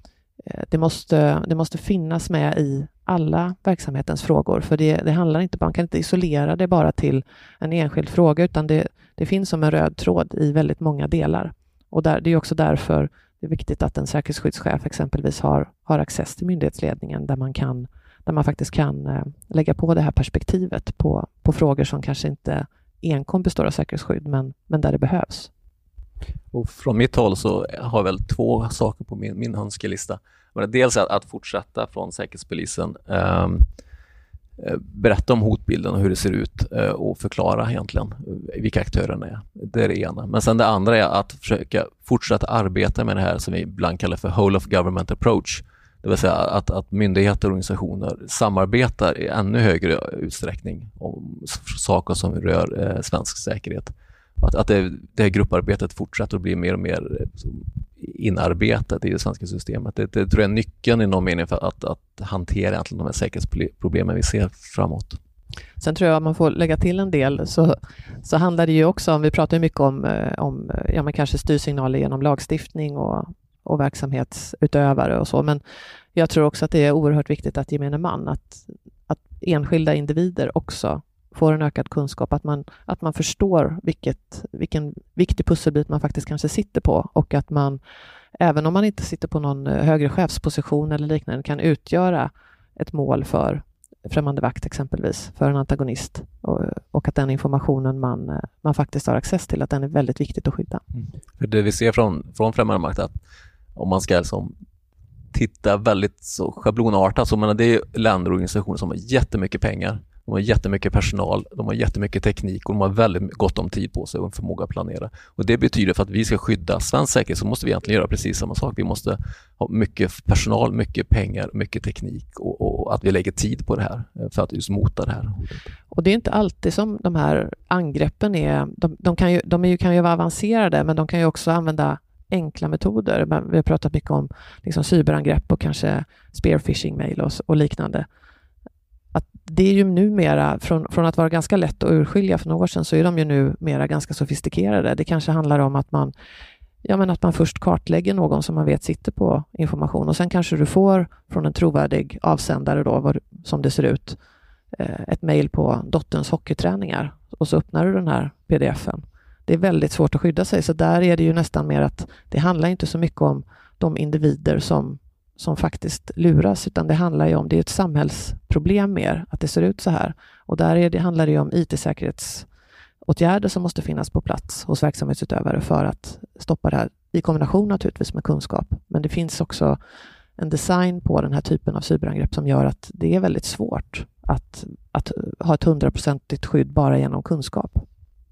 Det måste, det måste finnas med i alla verksamhetens frågor, för det, det handlar inte, man kan inte isolera det bara till en enskild fråga, utan det, det finns som en röd tråd i väldigt många delar. Och där, det är också därför det är viktigt att en säkerhetsskyddschef exempelvis har, har access till myndighetsledningen där man, kan, där man faktiskt kan eh, lägga på det här perspektivet på, på frågor som kanske inte enkom består av säkerhetsskydd, men, men där det behövs. Och från mitt håll så har jag väl två saker på min, min önskelista. Dels att, att fortsätta från Säkerhetspolisen eh, berätta om hotbilden och hur det ser ut eh, och förklara egentligen vilka aktörerna är. Det är det ena. Men sen det andra är att försöka fortsätta arbeta med det här som vi ibland kallar för whole of government approach. Det vill säga att, att myndigheter och organisationer samarbetar i ännu högre utsträckning om saker som rör eh, svensk säkerhet. Att, att det, det här grupparbetet fortsätter att bli mer och mer inarbetat i det svenska systemet. Det, det tror jag är nyckeln i någon mening för att, att hantera egentligen de här säkerhetsproblemen vi ser framåt. Sen tror jag att man får lägga till en del, så, så handlar det ju också om, vi pratar ju mycket om, om ja, men kanske styrsignaler genom lagstiftning och, och verksamhetsutövare och så, men jag tror också att det är oerhört viktigt att gemene man, att, att enskilda individer också får en ökad kunskap, att man, att man förstår vilket, vilken viktig pusselbit man faktiskt kanske sitter på, och att man, även om man inte sitter på någon högre chefsposition eller liknande, kan utgöra ett mål för främmande vakt exempelvis, för en antagonist, och, och att den informationen man, man faktiskt har access till, att den är väldigt viktigt att skydda. Mm. För det vi ser från, från främmande makt, att om man ska liksom titta väldigt så schablonartat, så menar, det är länder och organisationer som har jättemycket pengar. De har jättemycket personal, de har jättemycket teknik och de har väldigt gott om tid på sig och en förmåga att planera. Och det betyder för att vi ska skydda svensk säkerhet så måste vi egentligen göra precis samma sak. Vi måste ha mycket personal, mycket pengar, mycket teknik och, och att vi lägger tid på det här för att just mota det här hotet. Och det är inte alltid som de här angreppen är, de, de, kan, ju, de är ju, kan ju vara avancerade, men de kan ju också använda enkla metoder. Vi har pratat mycket om liksom cyberangrepp och kanske spearphishing-mail och, och liknande. Att det är ju numera, från, från att vara ganska lätt att urskilja för några år sedan, så är de ju nu mera ganska sofistikerade. Det kanske handlar om att man, ja, men att man först kartlägger någon som man vet sitter på information, och sen kanske du får från en trovärdig avsändare då, vad, som det ser ut, ett mejl på dotterns hockeyträningar, och så öppnar du den här pdf-en. Det är väldigt svårt att skydda sig, så där är det ju nästan mer att det handlar inte så mycket om de individer som som faktiskt luras, utan det handlar ju om, det är ett samhällsproblem mer att det ser ut så här. Och där är det, handlar det ju om I T-säkerhetsåtgärder som måste finnas på plats hos verksamhetsutövare för att stoppa det här, i kombination naturligtvis med kunskap. Men det finns också en design på den här typen av cyberangrepp som gör att det är väldigt svårt att, att ha ett hundraprocentigt skydd bara genom kunskap.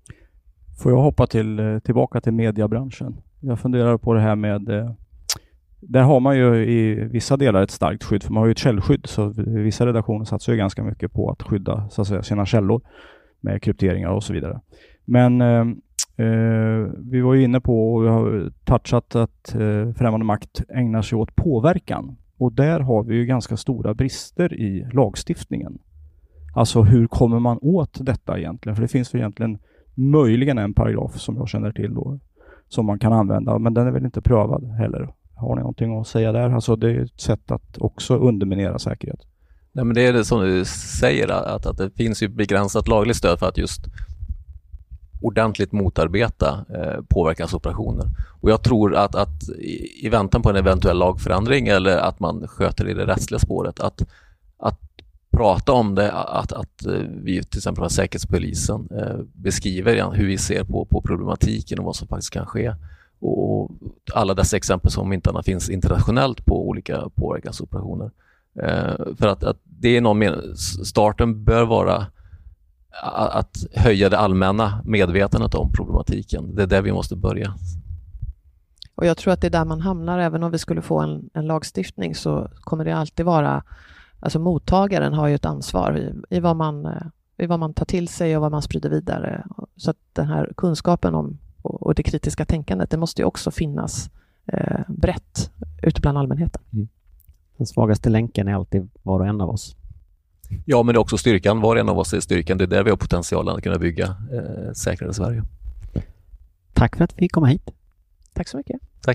Får jag hoppa till, tillbaka till mediebranschen? Jag funderar på det här med... Där har man ju i vissa delar ett starkt skydd, för man har ju ett källskydd, så vissa redaktioner satsar ju ganska mycket på att skydda så att säga, sina källor med krypteringar och så vidare. Men eh, vi var ju inne på och vi har touchat att eh, främmande makt ägnar sig åt påverkan. Och där har vi ju ganska stora brister i lagstiftningen. Alltså hur kommer man åt detta egentligen? För det finns ju egentligen möjligen en paragraf som jag känner till då, som man kan använda, men den är väl inte prövad heller. Har ni någonting att säga där? Alltså det är ett sätt att också underminera säkerhet. Nej, men det är det som du säger, att, att det finns ju begränsat lagligt stöd för att just ordentligt motarbeta eh, påverkansoperationer. Och jag tror att, att i, i väntan på en eventuell lagförändring eller att man sköter i det rättsliga spåret, att, att prata om det, att, att vi till exempel från Säkerhetspolisen eh, beskriver hur vi ser på, på problematiken och vad som faktiskt kan ske. Och alla dessa exempel som inte annat finns internationellt på olika påverkansoperationer. Eh, för att, att det är någon men- starten bör vara att höja det allmänna medvetandet om problematiken. Det är där vi måste börja. Och jag tror att det är där man hamnar. Även om vi skulle få en, en lagstiftning så kommer det alltid vara, alltså mottagaren har ju ett ansvar i, i, vad man, i vad man tar till sig och vad man sprider vidare. Så att den här kunskapen om och, och det kritiska tänkandet, det måste ju också finnas eh, brett ute bland allmänheten. Mm. Den svagaste länken är alltid var och en av oss. Ja, men det är också styrkan. Var och en av oss är styrkan. Det är där vi har potentialen att kunna bygga eh, säkrare Sverige. Tack för att vi fick komma hit. Tack så mycket. Tack.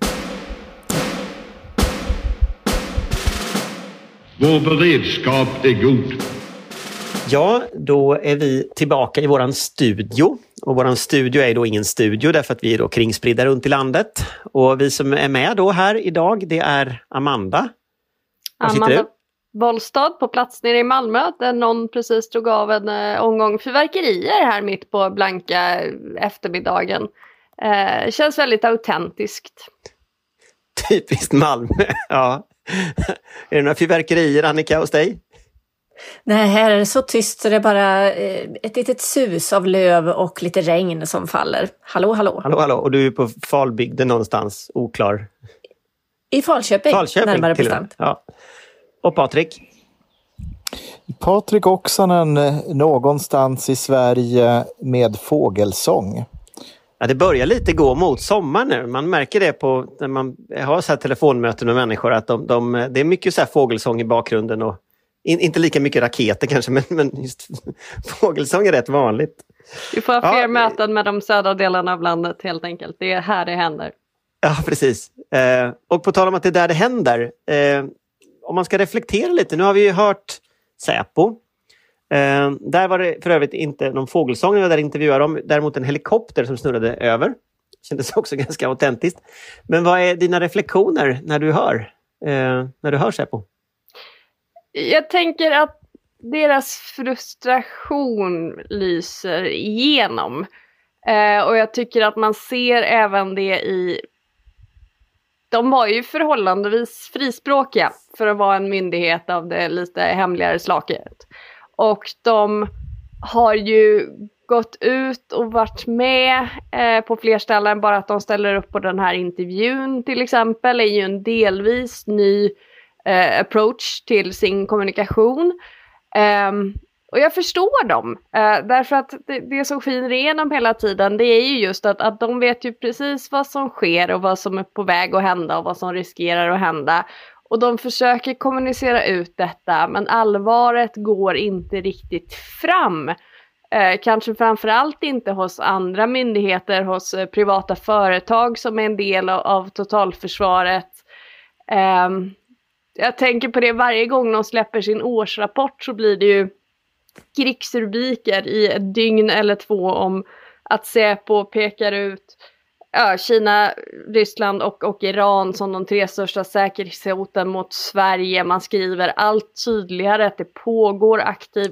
Vår beredskap är god. Ja, då är vi tillbaka i våran studio. Och våran studio är då ingen studio därför att vi är då kringspridda runt i landet. Och vi som är med då här idag, det är Amanda. Var sitter Amanda du? Bollstad på plats nere i Malmö där någon precis drog av en eh, omgång fyrverkerier här mitt på blanka eftermiddagen. Eh, känns väldigt autentiskt. Typiskt Malmö, ja. Är det några fyrverkerier, Annika, hos dig? Nej, här är det så tyst så det är bara eh, ett litet sus av löv och lite regn som faller. Hallå, hallå. Hallå, hallå. Och du är på Falbygden någonstans, oklar. I Falköping, Falköping närmare till bestämt. Ja. Och Patrik? Patrik Oksanen någonstans i Sverige med fågelsång. Ja, det börjar lite gå mot sommar nu. Man märker det på när man har så här telefonmöten med människor att de, de, det är mycket så här fågelsång i bakgrunden och in, inte lika mycket raketer kanske, men, men just fågelsång är rätt vanligt. Vi får ha fler Ja. möten med de södra delarna av landet helt enkelt. Det är här det händer. Ja, precis. Eh, och på tal om att det är där det händer. Eh, om man ska reflektera lite. Nu har vi ju hört Säpo. Eh, där var det för övrigt inte någon fågelsång när jag där intervjuade dem. Däremot en helikopter som snurrade över. Kändes också ganska autentiskt. Men vad är dina reflektioner när du hör, eh, när du hör Säpo? Jag tänker att deras frustration lyser igenom. Eh, och jag tycker att man ser även det i... De var ju förhållandevis frispråkiga för att vara en myndighet av det lite hemligare slaget. Och de har ju gått ut och varit med eh, på fler ställen. Bara att de ställer upp på den här intervjun till exempel är ju en delvis ny eh, approach till sin kommunikation. Um, och jag förstår dem. Uh, därför att det, det som skiner igenom hela tiden det är ju just att, att de vet ju precis vad som sker och vad som är på väg att hända och vad som riskerar att hända. Och de försöker kommunicera ut detta men allvaret går inte riktigt fram. Uh, kanske framförallt inte hos andra myndigheter, hos uh, privata företag som är en del av, av totalförsvaret. Um, Jag tänker på det varje gång de släpper sin årsrapport så blir det ju krigsrubriker i ett dygn eller två om att Säpo pekar ut ja, Kina, Ryssland och, och Iran som de tre största säkerhetshoten mot Sverige. Man skriver allt tydligare att det pågår aktiv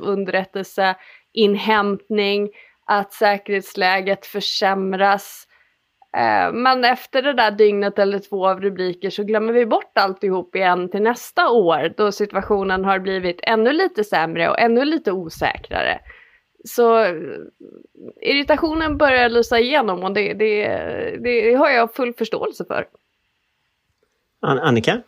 underrättelseinhämtning, att säkerhetsläget försämras. Men efter det där dygnet eller två av rubriker så glömmer vi bort alltihop igen till nästa år då situationen har blivit ännu lite sämre och ännu lite osäkrare. så irritationen börjar lysa igenom och det, det, det har jag full förståelse för. Annika?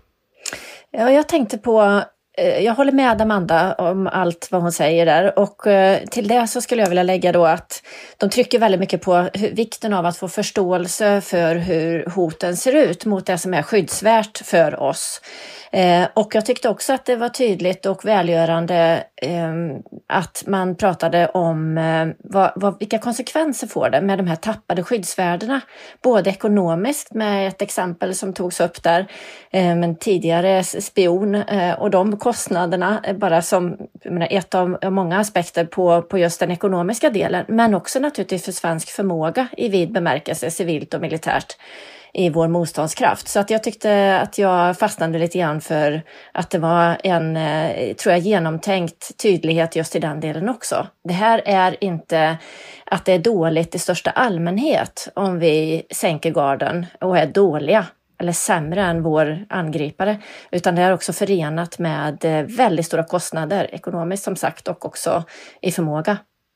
Ja, jag tänkte på, jag håller med Amanda om allt vad hon säger där, och till det så skulle jag vilja lägga då att de trycker väldigt mycket på vikten av att få förståelse för hur hoten ser ut mot det som är skyddsvärt för oss. Eh, och jag tyckte också att det var tydligt och välgörande eh, att man pratade om eh, vad, vad, vilka konsekvenser får det med de här tappade skyddsvärdena. Både ekonomiskt med ett exempel som togs upp där, eh, men tidigare spion eh, och de kostnaderna bara som jag menar, ett av många aspekter på, på just den ekonomiska delen, men också naturligtvis för svensk förmåga i vid bemärkelse, civilt och militärt, i vår motståndskraft. Så att jag tyckte att jag fastnade lite grann för att det var en, tror jag, genomtänkt tydlighet just i den delen också. Det här är inte att det är dåligt i största allmänhet om vi sänker garden och är dåliga eller sämre än vår angripare, utan det är också förenat med väldigt stora kostnader, ekonomiskt som sagt, och också i förmåga.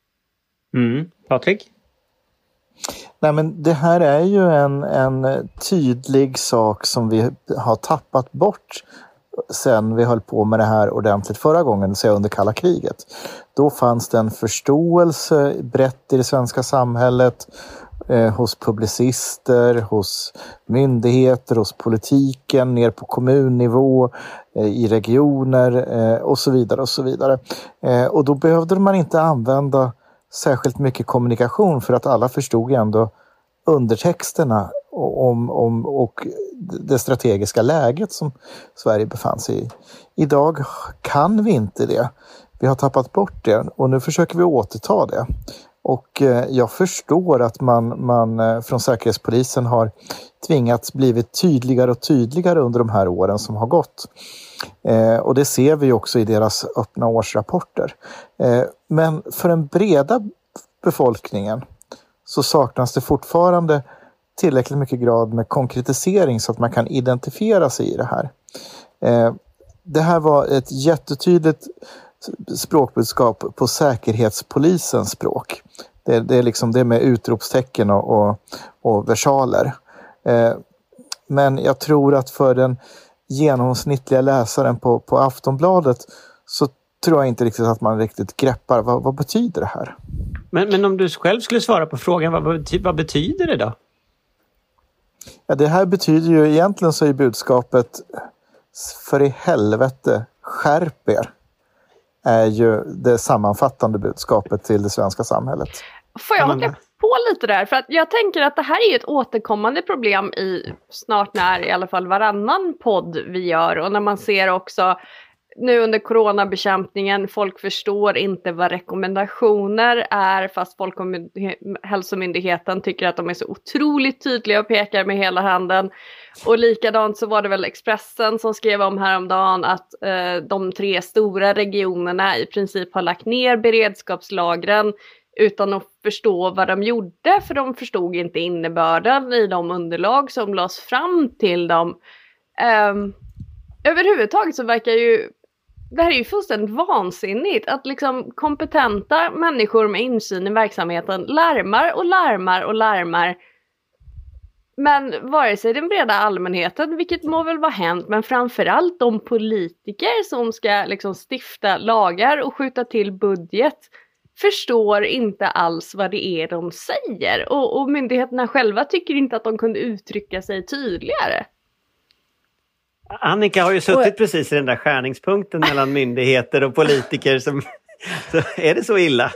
Mm. Patrik? Nej, men det här är ju en, en tydlig sak som vi har tappat bort sen vi höll på med det här ordentligt förra gången, det säga under kalla kriget. Då fanns det en förståelse brett i det svenska samhället, eh, hos publicister, hos myndigheter, hos politiken, ner på kommunnivå, eh, i regioner eh, och så vidare och så vidare. Eh, och då behövde man inte använda särskilt mycket kommunikation för att alla förstod ändå undertexterna om, om, och det strategiska läget som Sverige befann sig i. Idag kan vi inte det. Vi har tappat bort det och nu försöker vi återta det. Och eh, jag förstår att man, man eh, från Säkerhetspolisen har tvingats blivit tydligare och tydligare under de här åren som har gått. Eh, och det ser vi också i deras öppna årsrapporter. Eh, men för den breda befolkningen så saknas det fortfarande tillräckligt mycket grad med konkretisering så att man kan identifiera sig i det här. Eh, det här var ett jättetydligt språkbudskap på Säkerhetspolisens språk. Det, det är liksom det med utropstecken och, och, och versaler. Eh, men jag tror att för den genomsnittliga läsaren på, på Aftonbladet så tror jag inte riktigt att man riktigt greppar. Vad, vad betyder det här? Men, men om du själv skulle svara på frågan, vad, bety- vad betyder det då? Ja, det här betyder ju egentligen så är budskapet för i helvete, skärp er, är ju det sammanfattande budskapet till det svenska samhället. Får jag haka på lite där? För att jag tänker att det här är ett återkommande problem i snart när i alla fall varannan podd vi gör. Och när man ser också nu under coronabekämpningen, folk förstår inte vad rekommendationer är fast Folkhälsomyndigheten tycker att de är så otroligt tydliga och pekar med hela handen. Och likadant så var det väl Expressen som skrev om häromdagen att eh, de tre stora regionerna i princip har lagt ner beredskapslagren utan att förstå vad de gjorde, för de förstod inte innebörden i de underlag som lades fram till dem. Eh, överhuvudtaget så verkar ju det här är ju fullständigt vansinnigt att liksom kompetenta människor med insyn i verksamheten larmar och larmar och larmar. Men vare sig den breda allmänheten, vilket må väl vara hänt, men framförallt de politiker som ska liksom stifta lagar och skjuta till budget förstår inte alls vad det är de säger. Och, och myndigheterna själva tycker inte att de kunde uttrycka sig tydligare. Annika har ju suttit precis i den där skärningspunkten mellan myndigheter och politiker. Som, så är det så illa?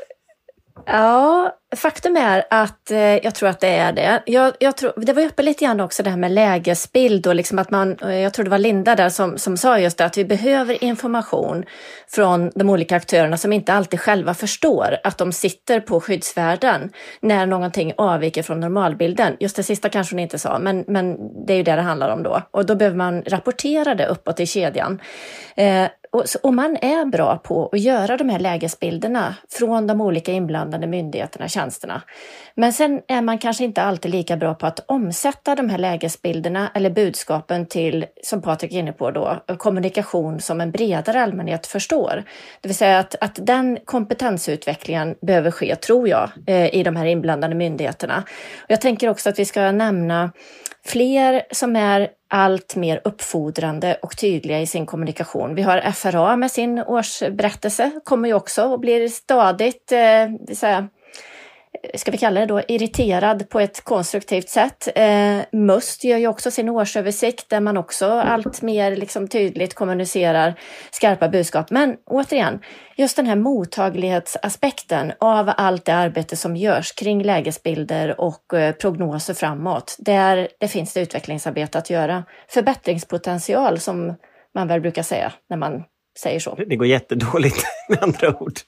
Ja, faktum är att eh, jag tror att det är det. Jag, jag tror, det var uppe lite grann också det här med lägesbild och liksom att man, jag tror det var Linda där som, som sa just det, att vi behöver information från de olika aktörerna som inte alltid själva förstår att de sitter på skyddsvärden när någonting avviker från normalbilden. Just det sista kanske hon inte sa, men, men det är ju det det handlar om då. Och då behöver man rapportera det uppåt i kedjan. Eh, Och, och man är bra på att göra de här lägesbilderna från de olika inblandade myndigheterna, tjänsterna. Men sen är man kanske inte alltid lika bra på att omsätta de här lägesbilderna eller budskapen till, som Patrik är inne på då, kommunikation som en bredare allmänhet förstår. Det vill säga att, att den kompetensutvecklingen behöver ske, tror jag, i de här inblandade myndigheterna. Och jag tänker också att vi ska nämna fler som är allt mer uppfordrande och tydliga i sin kommunikation. Vi har F R A med sin årsberättelse, kommer ju också och blir stadigt, eh, vill säga, ska vi kalla det då, irriterad på ett konstruktivt sätt. Eh, Must gör ju också sin årsöversikt där man också allt mer liksom tydligt kommunicerar skarpa budskap. Men återigen, just den här mottaglighetsaspekten av allt det arbete som görs kring lägesbilder och eh, prognoser framåt, där det finns det utvecklingsarbete att göra. Förbättringspotential som man väl brukar säga när man säger så. Det går jättedåligt med andra ord.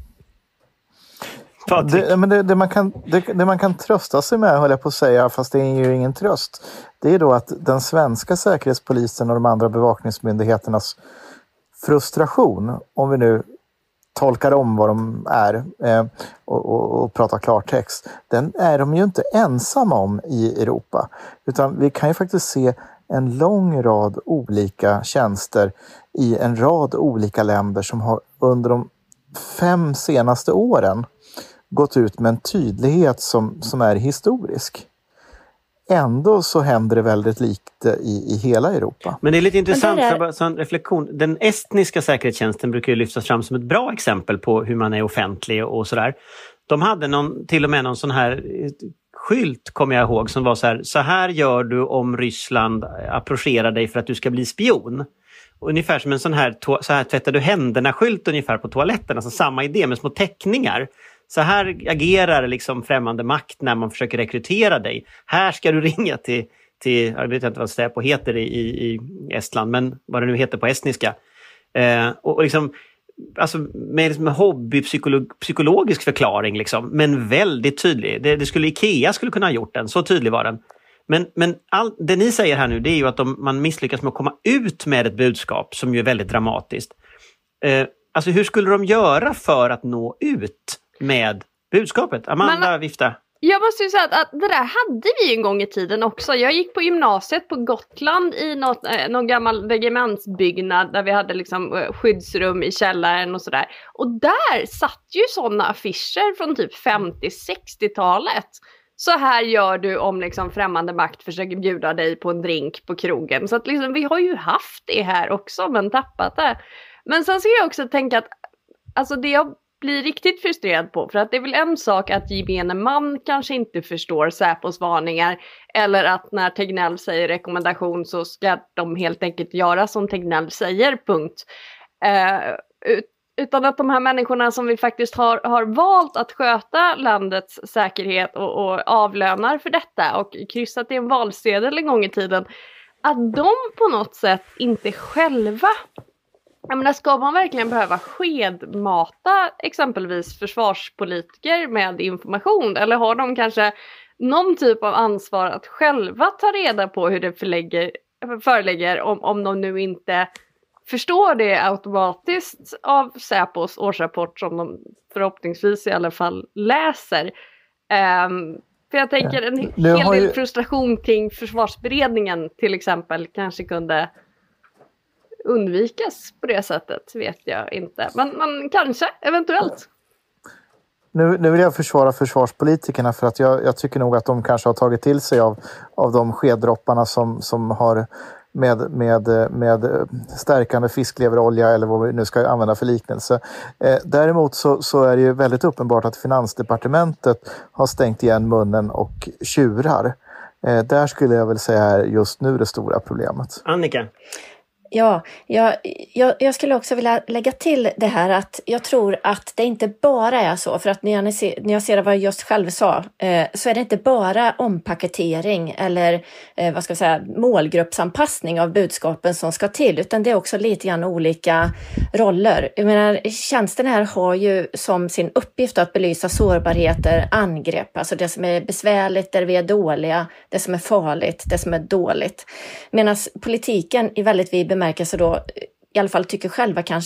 Det, men det, det, man kan, det, det man kan trösta sig med, höll jag på att säga, fast det är ju ingen tröst, det är då att den svenska säkerhetspolisen och de andra bevakningsmyndigheternas frustration, om vi nu tolkar om vad de är eh, och, och, och pratar klartext, den är de ju inte ensamma om i Europa. Utan vi kan ju faktiskt se en lång rad olika tjänster i en rad olika länder som har under de fem senaste åren gått ut med en tydlighet som, som är historisk. Ändå så händer det väldigt lite i, i hela Europa. Men det är lite intressant, är... för bara en reflektion. Den estniska säkerhetstjänsten brukar ju lyftas fram som ett bra exempel på hur man är offentlig och sådär. De hade någon, till och med någon sån här skylt, kommer jag ihåg, som var så här: så här gör du om Ryssland approcherar dig för att du ska bli spion. Ungefär som en sån här, så här tvättar du händerna-skylt ungefär på toaletten. Alltså samma idé med små teckningar. Så här agerar liksom främmande makt när man försöker rekrytera dig. Här ska du ringa till, till jag vet inte vad Säpo heter i, i, i Estland, men vad det nu heter på estniska. Eh, och, och liksom, alltså med liksom en hobbypsykologisk förklaring liksom, men väldigt tydlig. Det, det skulle Ikea skulle kunna ha gjort den, så tydlig var den. Men, men all, det ni säger här nu, det är ju att de, man misslyckas med att komma ut med ett budskap som ju är väldigt dramatiskt. Eh, alltså hur skulle de göra för att nå ut med budskapet? Amanda, Men, vifta. Jag måste ju säga att, att det där hade vi en gång i tiden också. Jag gick på gymnasiet på Gotland i något, eh, någon gammal regementsbyggnad där vi hade liksom eh, skyddsrum i källaren och sådär. Och där satt ju sådana affischer från typ femtio-sextiotalet. Så här gör du om liksom främmande makt försöker bjuda dig på en drink på krogen. Så att liksom, vi har ju haft det här också, men tappat det. Men sen ska jag också tänka att alltså det jag blir riktigt frustrerad på, för att det är väl en sak att gemene man kanske inte förstår Säpos varningar, eller att när Tegnell säger rekommendation så ska de helt enkelt göra som Tegnell säger, punkt. Eh, ut, utan att de här människorna som vi faktiskt har, har valt att sköta landets säkerhet och, och avlönar för detta och kryssat i en valsedel en gång i tiden, att de på något sätt inte själva, jag menar, ska man verkligen behöva skedmata exempelvis försvarspolitiker med information, eller har de kanske någon typ av ansvar att själva ta reda på hur det förlägger, föreligger om, om de nu inte förstår det automatiskt av Säpos årsrapport som de förhoppningsvis i alla fall läser. Um, för jag tänker en hel del ju... frustration kring försvarsberedningen till exempel kanske kunde undvikas på det sättet, vet jag inte. Men, men kanske, eventuellt. Nu, nu vill jag försvara försvarspolitikerna, för att jag, jag tycker nog att de kanske har tagit till sig av, av de skeddropparna som, som har med, med, med stärkande fiskleverolja eller vad vi nu ska använda för liknelse. Eh, däremot så, så är det ju väldigt uppenbart att Finansdepartementet har stängt igen munnen och tjurar. Eh, där skulle jag väl säga är just nu det stora problemet. Annika? Ja, jag, jag, jag skulle också vilja lägga till det här att jag tror att det inte bara är så, för att när jag ser, när jag ser vad jag just själv sa, eh, så är det inte bara ompaketering eller eh, vad ska jag säga, målgruppsanpassning av budskapen som ska till, utan det är också lite grann olika roller. Jag menar, tjänsten här har ju som sin uppgift att belysa sårbarheter, angrepp, alltså det som är besvärligt, där vi är dåliga, det som är farligt, det som är dåligt. Medan politiken i väldigt vid bemärkelse då, i alla fall tycker själva kanske,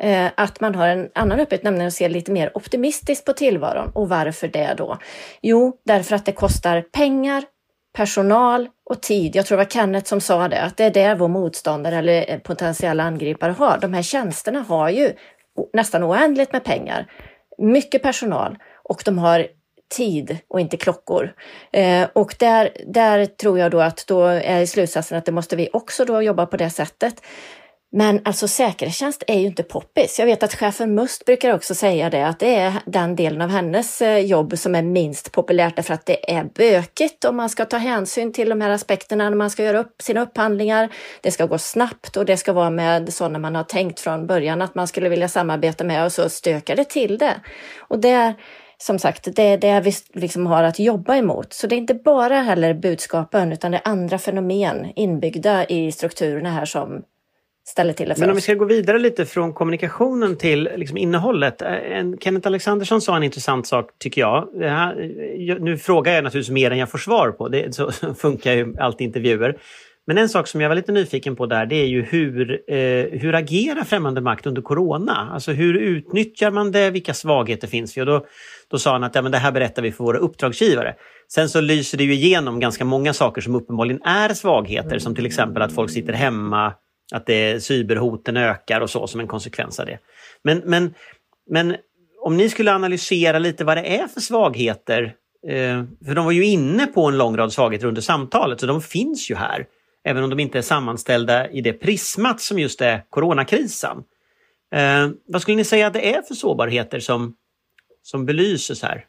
Eh, att man har en annan uppgift, nämligen att se lite mer optimistiskt på tillvaron. Och varför det då? Jo, därför att det kostar pengar, personal och tid. Jag tror det var Kenneth som sa det, att det är där vår motståndare eller potentiella angripare har. De här tjänsterna har ju nästan oändligt med pengar, mycket personal och de har tid och inte klockor. Eh, och där, där tror jag då att då är slutsatsen att det måste vi också då jobba på det sättet. Men alltså säkerhetstjänst är ju inte poppis. Jag vet att chefen Must brukar också säga det, att det är den delen av hennes jobb som är minst populärt därför att det är bökigt och man ska ta hänsyn till de här aspekterna när man ska göra upp sina upphandlingar. Det ska gå snabbt och det ska vara med sådana man har tänkt från början att man skulle vilja samarbeta med och så stökar det till det. Och det som sagt, det är det vi liksom har att jobba emot. Så det är inte bara heller budskapen utan det är andra fenomen inbyggda i strukturerna här som ställer till det för Men om oss. vi ska gå vidare lite från kommunikationen till liksom innehållet. En, Kenneth Alexandersson sa en intressant sak tycker jag. Det här, nu frågar jag naturligtvis mer än jag får svar på. Det, så funkar ju alltid intervjuer. Men en sak som jag var lite nyfiken på där, det är ju hur, eh, hur agerar främmande makt under corona? Alltså hur utnyttjar man det? Vilka svagheter finns det? Och då, då sa han att ja, men det här berättar vi för våra uppdragsgivare. Sen så lyser det ju igenom ganska många saker som uppenbarligen är svagheter. Som till exempel att folk sitter hemma, att det, cyberhoten ökar och så som en konsekvens av det. Men, men, men om ni skulle analysera lite vad det är för svagheter, eh, för de var ju inne på en lång rad svagheter under samtalet så de finns ju här. Även om de inte är sammanställda i det prismat som just är coronakrisen. Eh, vad skulle ni säga att det är för sårbarheter som, som belyses här?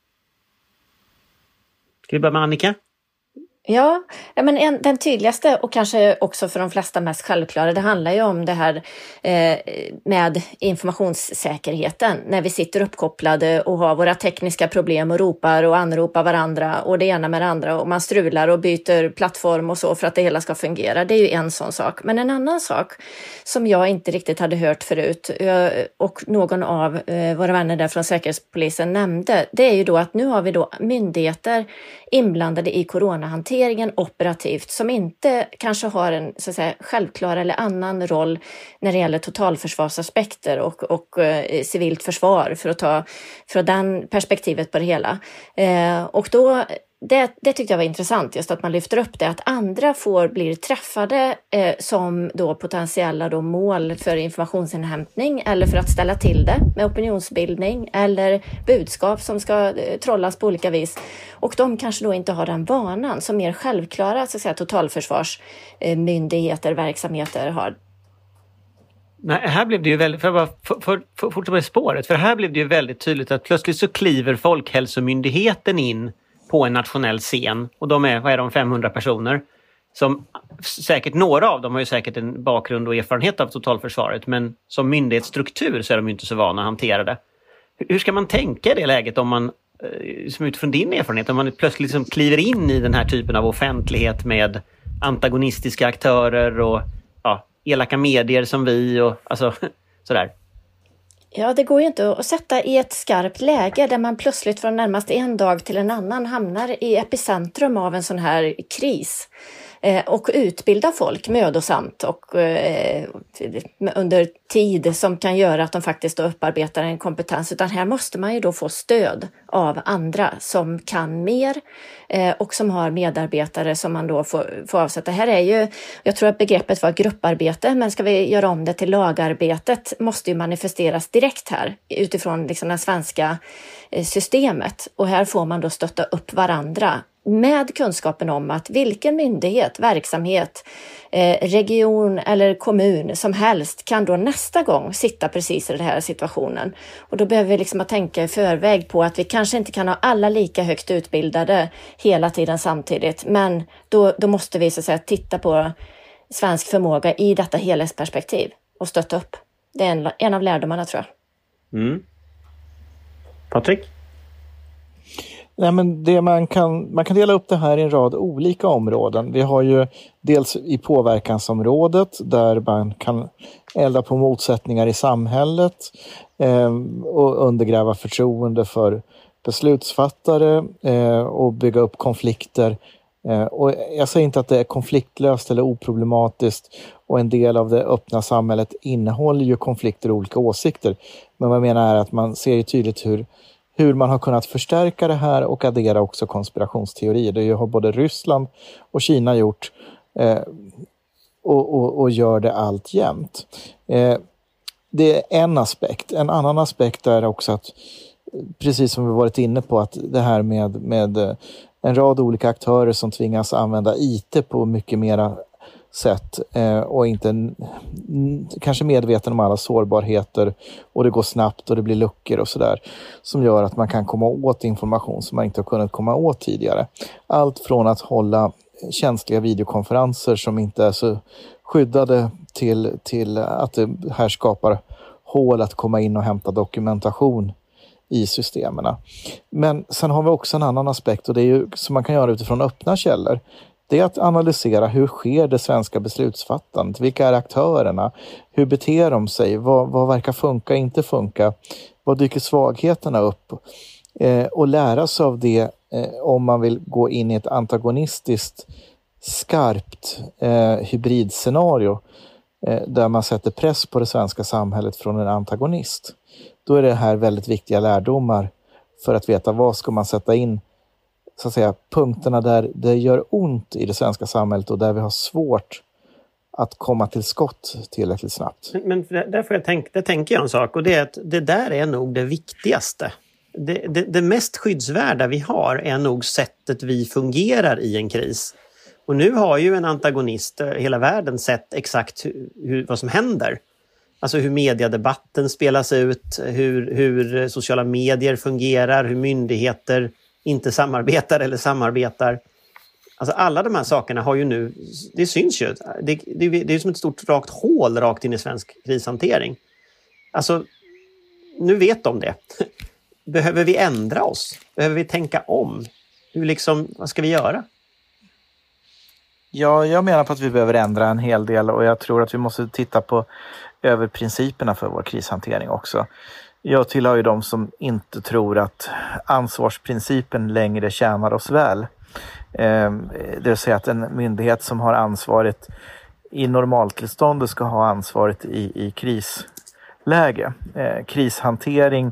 Ska vi börja med Annika? Ja, men en, den tydligaste och kanske också för de flesta mest självklara, det handlar ju om det här eh, med informationssäkerheten. När vi sitter uppkopplade och har våra tekniska problem och ropar och anropar varandra och det ena med det andra och man strular och byter plattform och så för att det hela ska fungera. Det är ju en sån sak. Men en annan sak som jag inte riktigt hade hört förut och någon av våra vänner där från Säkerhetspolisen nämnde, det är ju då att nu har vi då myndigheter inblandade i coronahanteringen operativt som inte kanske har en så att säga, självklar eller annan roll när det gäller totalförsvarsaspekter och, och eh, civilt försvar för att ta för den perspektivet på det hela. Eh, och då Det, det tyckte jag var intressant, just att man lyfter upp det, att andra får blir träffade eh, som då potentiella då mål för informationsinhämtning eller för att ställa till det med opinionsbildning eller budskap som ska eh, trollas på olika vis. Och de kanske då inte har den vanan som mer självklara så att säga, totalförsvarsmyndigheter, eh, verksamheter har. Nej, här blev det ju väldigt, för att bara för, för, för, fortsätta med spåret, för här blev det ju väldigt tydligt att plötsligt så kliver Folkhälsomyndigheten in på en nationell scen och de är, vad är de, femhundra personer som säkert, några av dem har ju säkert en bakgrund och erfarenhet av totalförsvaret, men som myndighetsstruktur så är de ju inte så vana att hantera det. Hur ska man tänka i det läget om man, som utifrån din erfarenhet, om man plötsligt liksom kliver in i den här typen av offentlighet med antagonistiska aktörer och ja, elaka medier som vi och alltså sådär? Ja, det går ju inte att sätta i ett skarpt läge där man plötsligt från närmast en dag till en annan hamnar i epicentrum av en sån här kris. Eh, och utbilda folk mödosamt och eh, under tid som kan göra att de faktiskt då upparbetar en kompetens. Utan här måste man ju då få stöd av andra som kan mer eh, och som har medarbetare som man då får, får avsätta. Här är ju, jag tror att begreppet var grupparbete, men ska vi göra om det till lagarbetet måste ju manifesteras direkt här utifrån liksom det svenska eh, systemet. Och här får man då stötta upp varandra med kunskapen om att vilken myndighet, verksamhet, eh, region eller kommun som helst kan då nästa gång sitta precis i den här situationen. Och då behöver vi liksom att tänka i förväg på att vi kanske inte kan ha alla lika högt utbildade hela tiden samtidigt. Men då, då måste vi så att säga titta på svensk förmåga i detta helhetsperspektiv och stötta upp. Det är en, en av lärdomarna tror jag. Mm. Patrik? Nej, men det man, kan, man kan dela upp det här i en rad olika områden. Vi har ju dels i påverkansområdet där man kan elda på motsättningar i samhället eh, och undergräva förtroende för beslutsfattare eh, och bygga upp konflikter. Eh, och jag säger inte att det är konfliktlöst eller oproblematiskt Och en del av det öppna samhället innehåller ju konflikter och olika åsikter. Men vad jag menar är att man ser ju tydligt hur, hur man har kunnat förstärka det här och addera också konspirationsteorier. Det har både Ryssland och Kina gjort eh, och, och, och gör det alltjämt. Eh, det är en aspekt. En annan aspekt är också att, precis som vi varit inne på, att det här med, med en rad olika aktörer som tvingas använda I T på mycket mera sätt eh, och inte n- kanske medveten om alla sårbarheter, och det går snabbt och det blir luckor och sådär, som gör att man kan komma åt information som man inte har kunnat komma åt tidigare. Allt från att hålla känsliga videokonferenser som inte är så skyddade till, till att det här skapar hål att komma in och hämta dokumentation i systemen. Men sen har vi också en annan aspekt, och det är ju som man kan göra utifrån öppna källor. Det är att analysera hur sker det svenska beslutsfattandet, vilka är aktörerna, hur beter de sig, vad, vad verkar funka, inte funka, vad dyker svagheterna upp, eh, och lära sig av det eh, om man vill gå in i ett antagonistiskt skarpt eh, hybridscenario eh, där man sätter press på det svenska samhället från en antagonist. Då är det här väldigt viktiga lärdomar för att veta vad ska man sätta in, så att säga, punkterna där det gör ont i det svenska samhället och där vi har svårt att komma till skott tillräckligt snabbt. Men, men därför jag tänk, där tänker jag en sak, och det är att det där är nog det viktigaste. Det, det, det mest skyddsvärda vi har är nog sättet vi fungerar i en kris. Och nu har ju en antagonist hela världen sett exakt hur, hur, vad som händer. Alltså hur mediedebatten spelas ut, hur, hur sociala medier fungerar, hur myndigheter inte samarbetar eller samarbetar. Alltså alla de här sakerna har ju nu, det syns ju, det, det, det är som ett stort rakt hål rakt in i svensk krishantering. Alltså, nu vet de det. Behöver vi ändra oss? Behöver vi tänka om? Hur liksom, vad ska vi göra? Ja, jag menar på att vi behöver ändra en hel del, och jag tror att vi måste titta på över principerna för vår krishantering också. Jag tillhör ju de som inte tror att ansvarsprincipen längre tjänar oss väl. Eh, det vill säga att en myndighet som har ansvaret i normaltillstånd ska ha ansvaret i, i krisläge. Eh, krishantering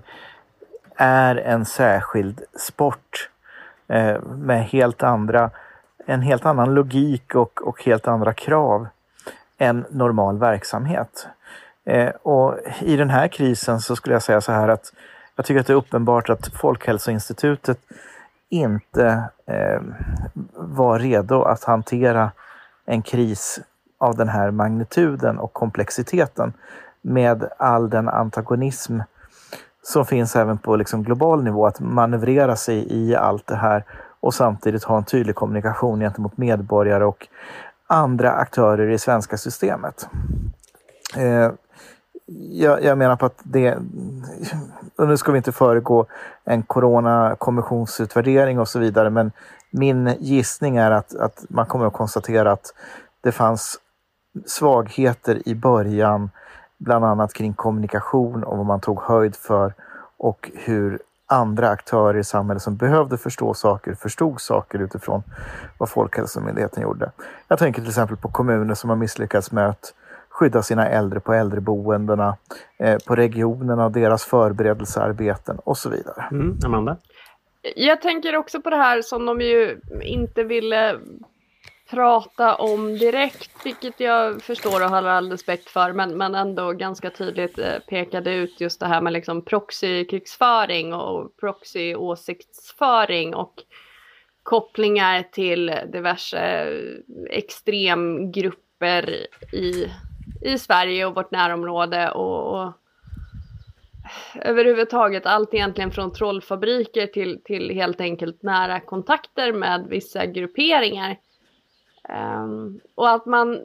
är en särskild sport eh, med helt andra, en helt annan logik och, och helt andra krav än normal verksamhet. Eh, och i den här krisen så skulle jag säga så här att jag tycker att det är uppenbart att Folkhälsoinstitutet inte eh, var redo att hantera en kris av den här magnituden och komplexiteten med all den antagonism som finns även på liksom global nivå, att manövrera sig i allt det här och samtidigt ha en tydlig kommunikation gentemot medborgare och andra aktörer i det svenska systemet. Eh, jag, jag menar på att det, och nu ska vi inte föregå en coronakommissionsutvärdering och så vidare, men min gissning är att, att man kommer att konstatera att det fanns svagheter i början, bland annat kring kommunikation och vad man tog höjd för, och hur andra aktörer i samhället som behövde förstå saker förstod saker utifrån vad Folkhälsomyndigheten gjorde. Jag tänker till exempel på kommuner som har misslyckats med att skydda sina äldre på äldreboendena, eh, på regionerna och deras förberedelsearbeten och så vidare. Mm, Amanda? Jag tänker också på det här som de ju inte ville prata om direkt, vilket jag förstår och har all respekt för, men, men ändå ganska tydligt eh, pekade ut just det här med liksom proxykrigsföring och proxy-åsiktsföring och kopplingar till diverse extremgrupper i, i Sverige och vårt närområde, och, och överhuvudtaget allt egentligen från trollfabriker till, till helt enkelt nära kontakter med vissa grupperingar. Um, och att man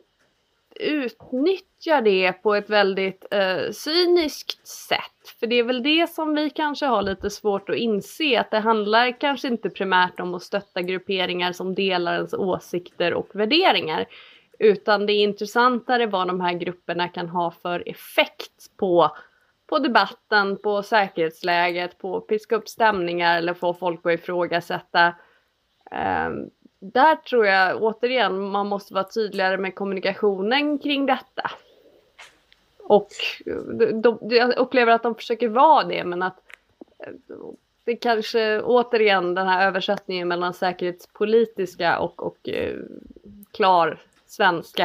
utnyttjar det på ett väldigt uh, cyniskt sätt. För det är väl det som vi kanske har lite svårt att inse. Att det handlar kanske inte primärt om att stötta grupperingar som delar ens åsikter och värderingar. Utan det är intressantare vad de här grupperna kan ha för effekt på, på debatten, på säkerhetsläget, på att piska upp stämningar eller få folk att ifrågasätta um, där tror jag återigen man måste vara tydligare med kommunikationen kring detta. Och de, de, jag upplever att de försöker vara det, men att det kanske återigen den här översättningen mellan säkerhetspolitiska och, och eh, klar svenska.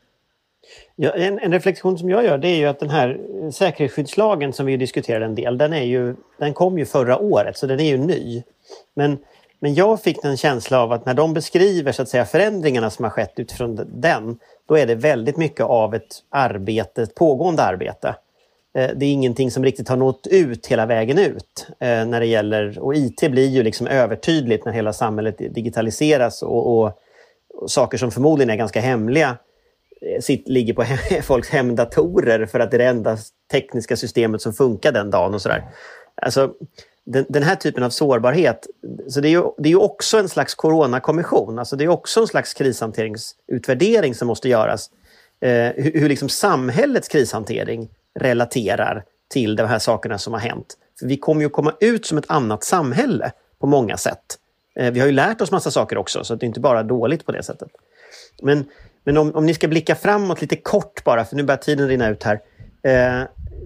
Ja, en, en reflektion som jag gör, det är ju att den här säkerhetsskyddslagen som vi diskuterade en del, den, är ju, den kom ju förra året, så den är ju ny. Men, men jag fick en känsla av att när de beskriver så att säga förändringarna som har skett utifrån den, då är det väldigt mycket av ett arbete, ett pågående arbete. Det är ingenting som riktigt har nått ut hela vägen ut när det gäller, och I T blir ju liksom övertydligt när hela samhället digitaliseras och, och, och saker som förmodligen är ganska hemliga sitt, ligger på he- folks hemdatorer för att det är det enda tekniska systemet som funkar den dagen och sådär. Alltså den, den här typen av sårbarhet, så det är ju, det är ju också en slags coronakommission, alltså det är också en slags krishanteringsutvärdering som måste göras. Eh, hur, hur liksom samhällets krishantering relaterar till de här sakerna som har hänt. För vi kommer ju komma ut som ett annat samhälle på många sätt. Eh, vi har ju lärt oss massa saker också, så det är inte bara dåligt på det sättet. Men, men om, om ni ska blicka framåt lite kort bara, för nu börjar tiden rinna ut här. Eh,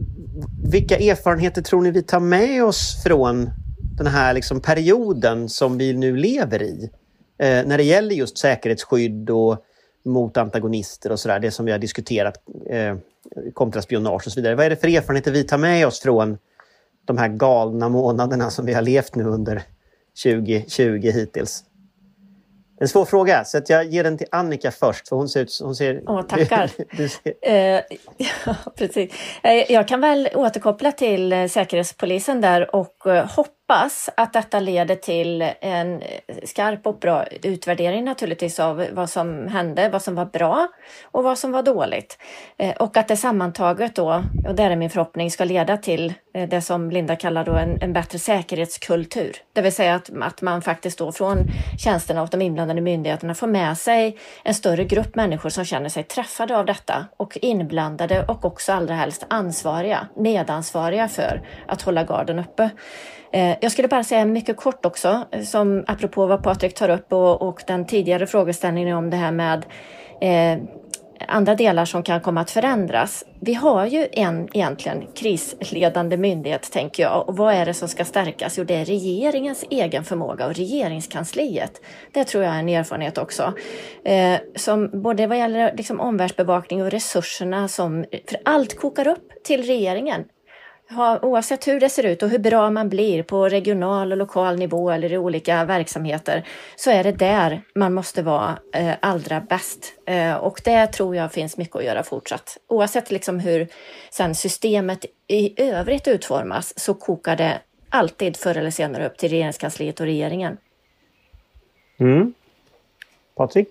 vilka erfarenheter tror ni vi tar med oss från den här liksom perioden som vi nu lever i? Eh, när det gäller just säkerhetsskydd och mot antagonister och sådär, det som vi har diskuterat, eh, kontraspionage och så vidare. Vad är det för erfarenheter vi tar med oss från de här galna månaderna som vi har levt nu under tjugo tjugo hittills? En svår fråga, så att jag ger den till Annika först, för hon ser ut hon ser... Åh, tackar. du ser... Eh, ja, precis. Eh, jag kan väl återkoppla till eh, Säkerhetspolisen där och eh, hoppas att detta leder till en skarp och bra utvärdering naturligtvis av vad som hände, vad som var bra och vad som var dåligt. Eh, och att det sammantaget då, och det är min förhoppning, ska leda till eh, det som Linda kallar då en, en bättre säkerhetskultur. Det vill säga att, att man faktiskt då från tjänsterna och de inblandade myndigheterna får med sig en större grupp människor som känner sig träffade av detta och inblandade och också allra helst ansvariga, medansvariga för att hålla garden uppe. Jag skulle bara säga mycket kort också, som apropå vad Patrik tar upp och, och den tidigare frågeställningen om det här med eh, andra delar som kan komma att förändras. Vi har ju en egentligen krisledande myndighet, tänker jag. Och vad är det som ska stärkas? Jo, det är regeringens egen förmåga och regeringskansliet. Det tror jag är en erfarenhet också. Eh, som både vad gäller liksom omvärldsbevakning och resurserna, som, för allt kokar upp till regeringen. Oavsett hur det ser ut och hur bra man blir på regional och lokal nivå eller i olika verksamheter, så är det där man måste vara eh, allra bäst. Eh, och det tror jag finns mycket att göra fortsatt. Oavsett liksom hur sen systemet i övrigt utformas, så kokar det alltid förr eller senare upp till regeringskansliet och regeringen. Mm. Patrik?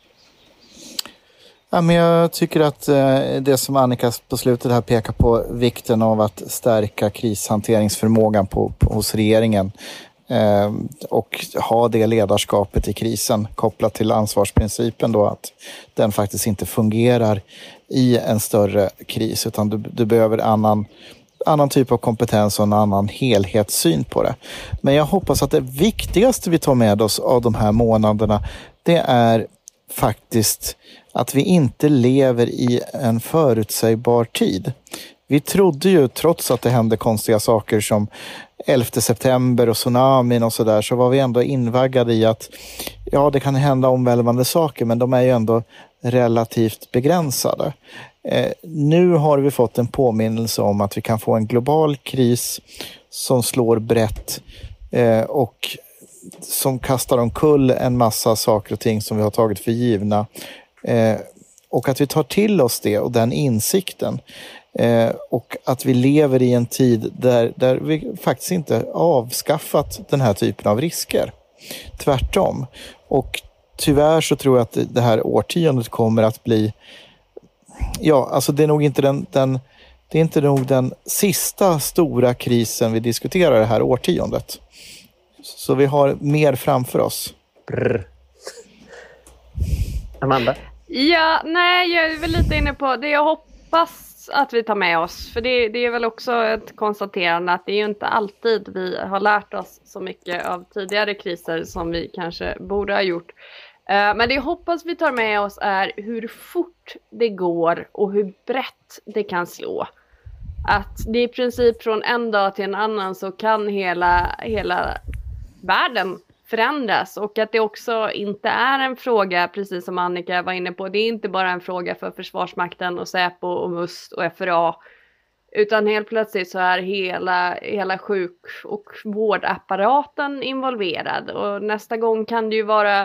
Ja, men jag tycker att eh, det som Annika på slutet här pekar på, vikten av att stärka krishanteringsförmågan på, på, hos regeringen eh, och ha det ledarskapet i krisen kopplat till ansvarsprincipen då, att den faktiskt inte fungerar i en större kris, utan du, du behöver annan annan typ av kompetens och en annan helhetssyn på det. Men jag hoppas att det viktigaste vi tar med oss av de här månaderna, det är faktiskt att vi inte lever i en förutsägbar tid. Vi trodde ju, trots att det hände konstiga saker som elfte september och tsunamin och sådär, så var vi ändå invaggade i att ja, det kan hända omvälvande saker, men de är ju ändå relativt begränsade. Eh, nu har vi fått en påminnelse om att vi kan få en global kris som slår brett eh, och som kastar omkull en massa saker och ting som vi har tagit för givna. Eh, och att vi tar till oss det och den insikten. Eh, och att vi lever i en tid där, där vi faktiskt inte avskaffat den här typen av risker. Tvärtom. Och tyvärr så tror jag att det här årtiondet kommer att bli... Ja, alltså det är nog inte den, den, det är inte nog den sista stora krisen vi diskuterar det här årtiondet. Så vi har mer framför oss. Brr. Amanda? Ja, nej, jag är väl lite inne på det jag hoppas att vi tar med oss. För det, det är väl också ett konstaterande att det är ju inte alltid vi har lärt oss så mycket av tidigare kriser som vi kanske borde ha gjort. Men det jag hoppas vi tar med oss är hur fort det går och hur brett det kan slå. Att det i princip från en dag till en annan så kan hela, hela världen förändras. Och att det också inte är en fråga, precis som Annika var inne på, det är inte bara en fråga för Försvarsmakten och Säpo och MUST och F R A. Utan helt plötsligt så är hela, hela sjuk- och vårdapparaten involverad. Och nästa gång kan det ju vara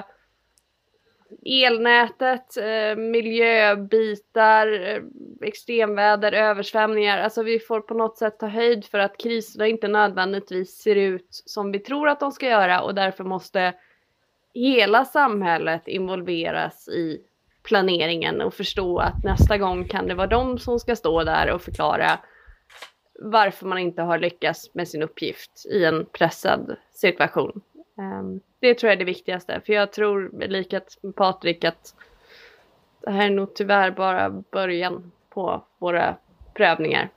elnätet, eh, miljöbitar, eh, extremväder, översvämningar. Alltså vi får på något sätt ta höjd för att kriserna inte nödvändigtvis ser ut som vi tror att de ska göra. Och därför måste hela samhället involveras i planeringen och förstå att nästa gång kan det vara de som ska stå där och förklara varför man inte har lyckats med sin uppgift i en pressad situation. Det tror jag är det viktigaste. För jag tror, i likhet med Patrik, att det här är nog tyvärr bara början på våra prövningar.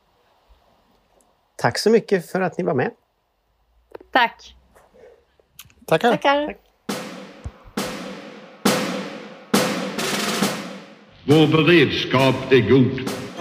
Tack så mycket för att ni var med. Tack. Tackar. Tackar. Vår beredskap är god.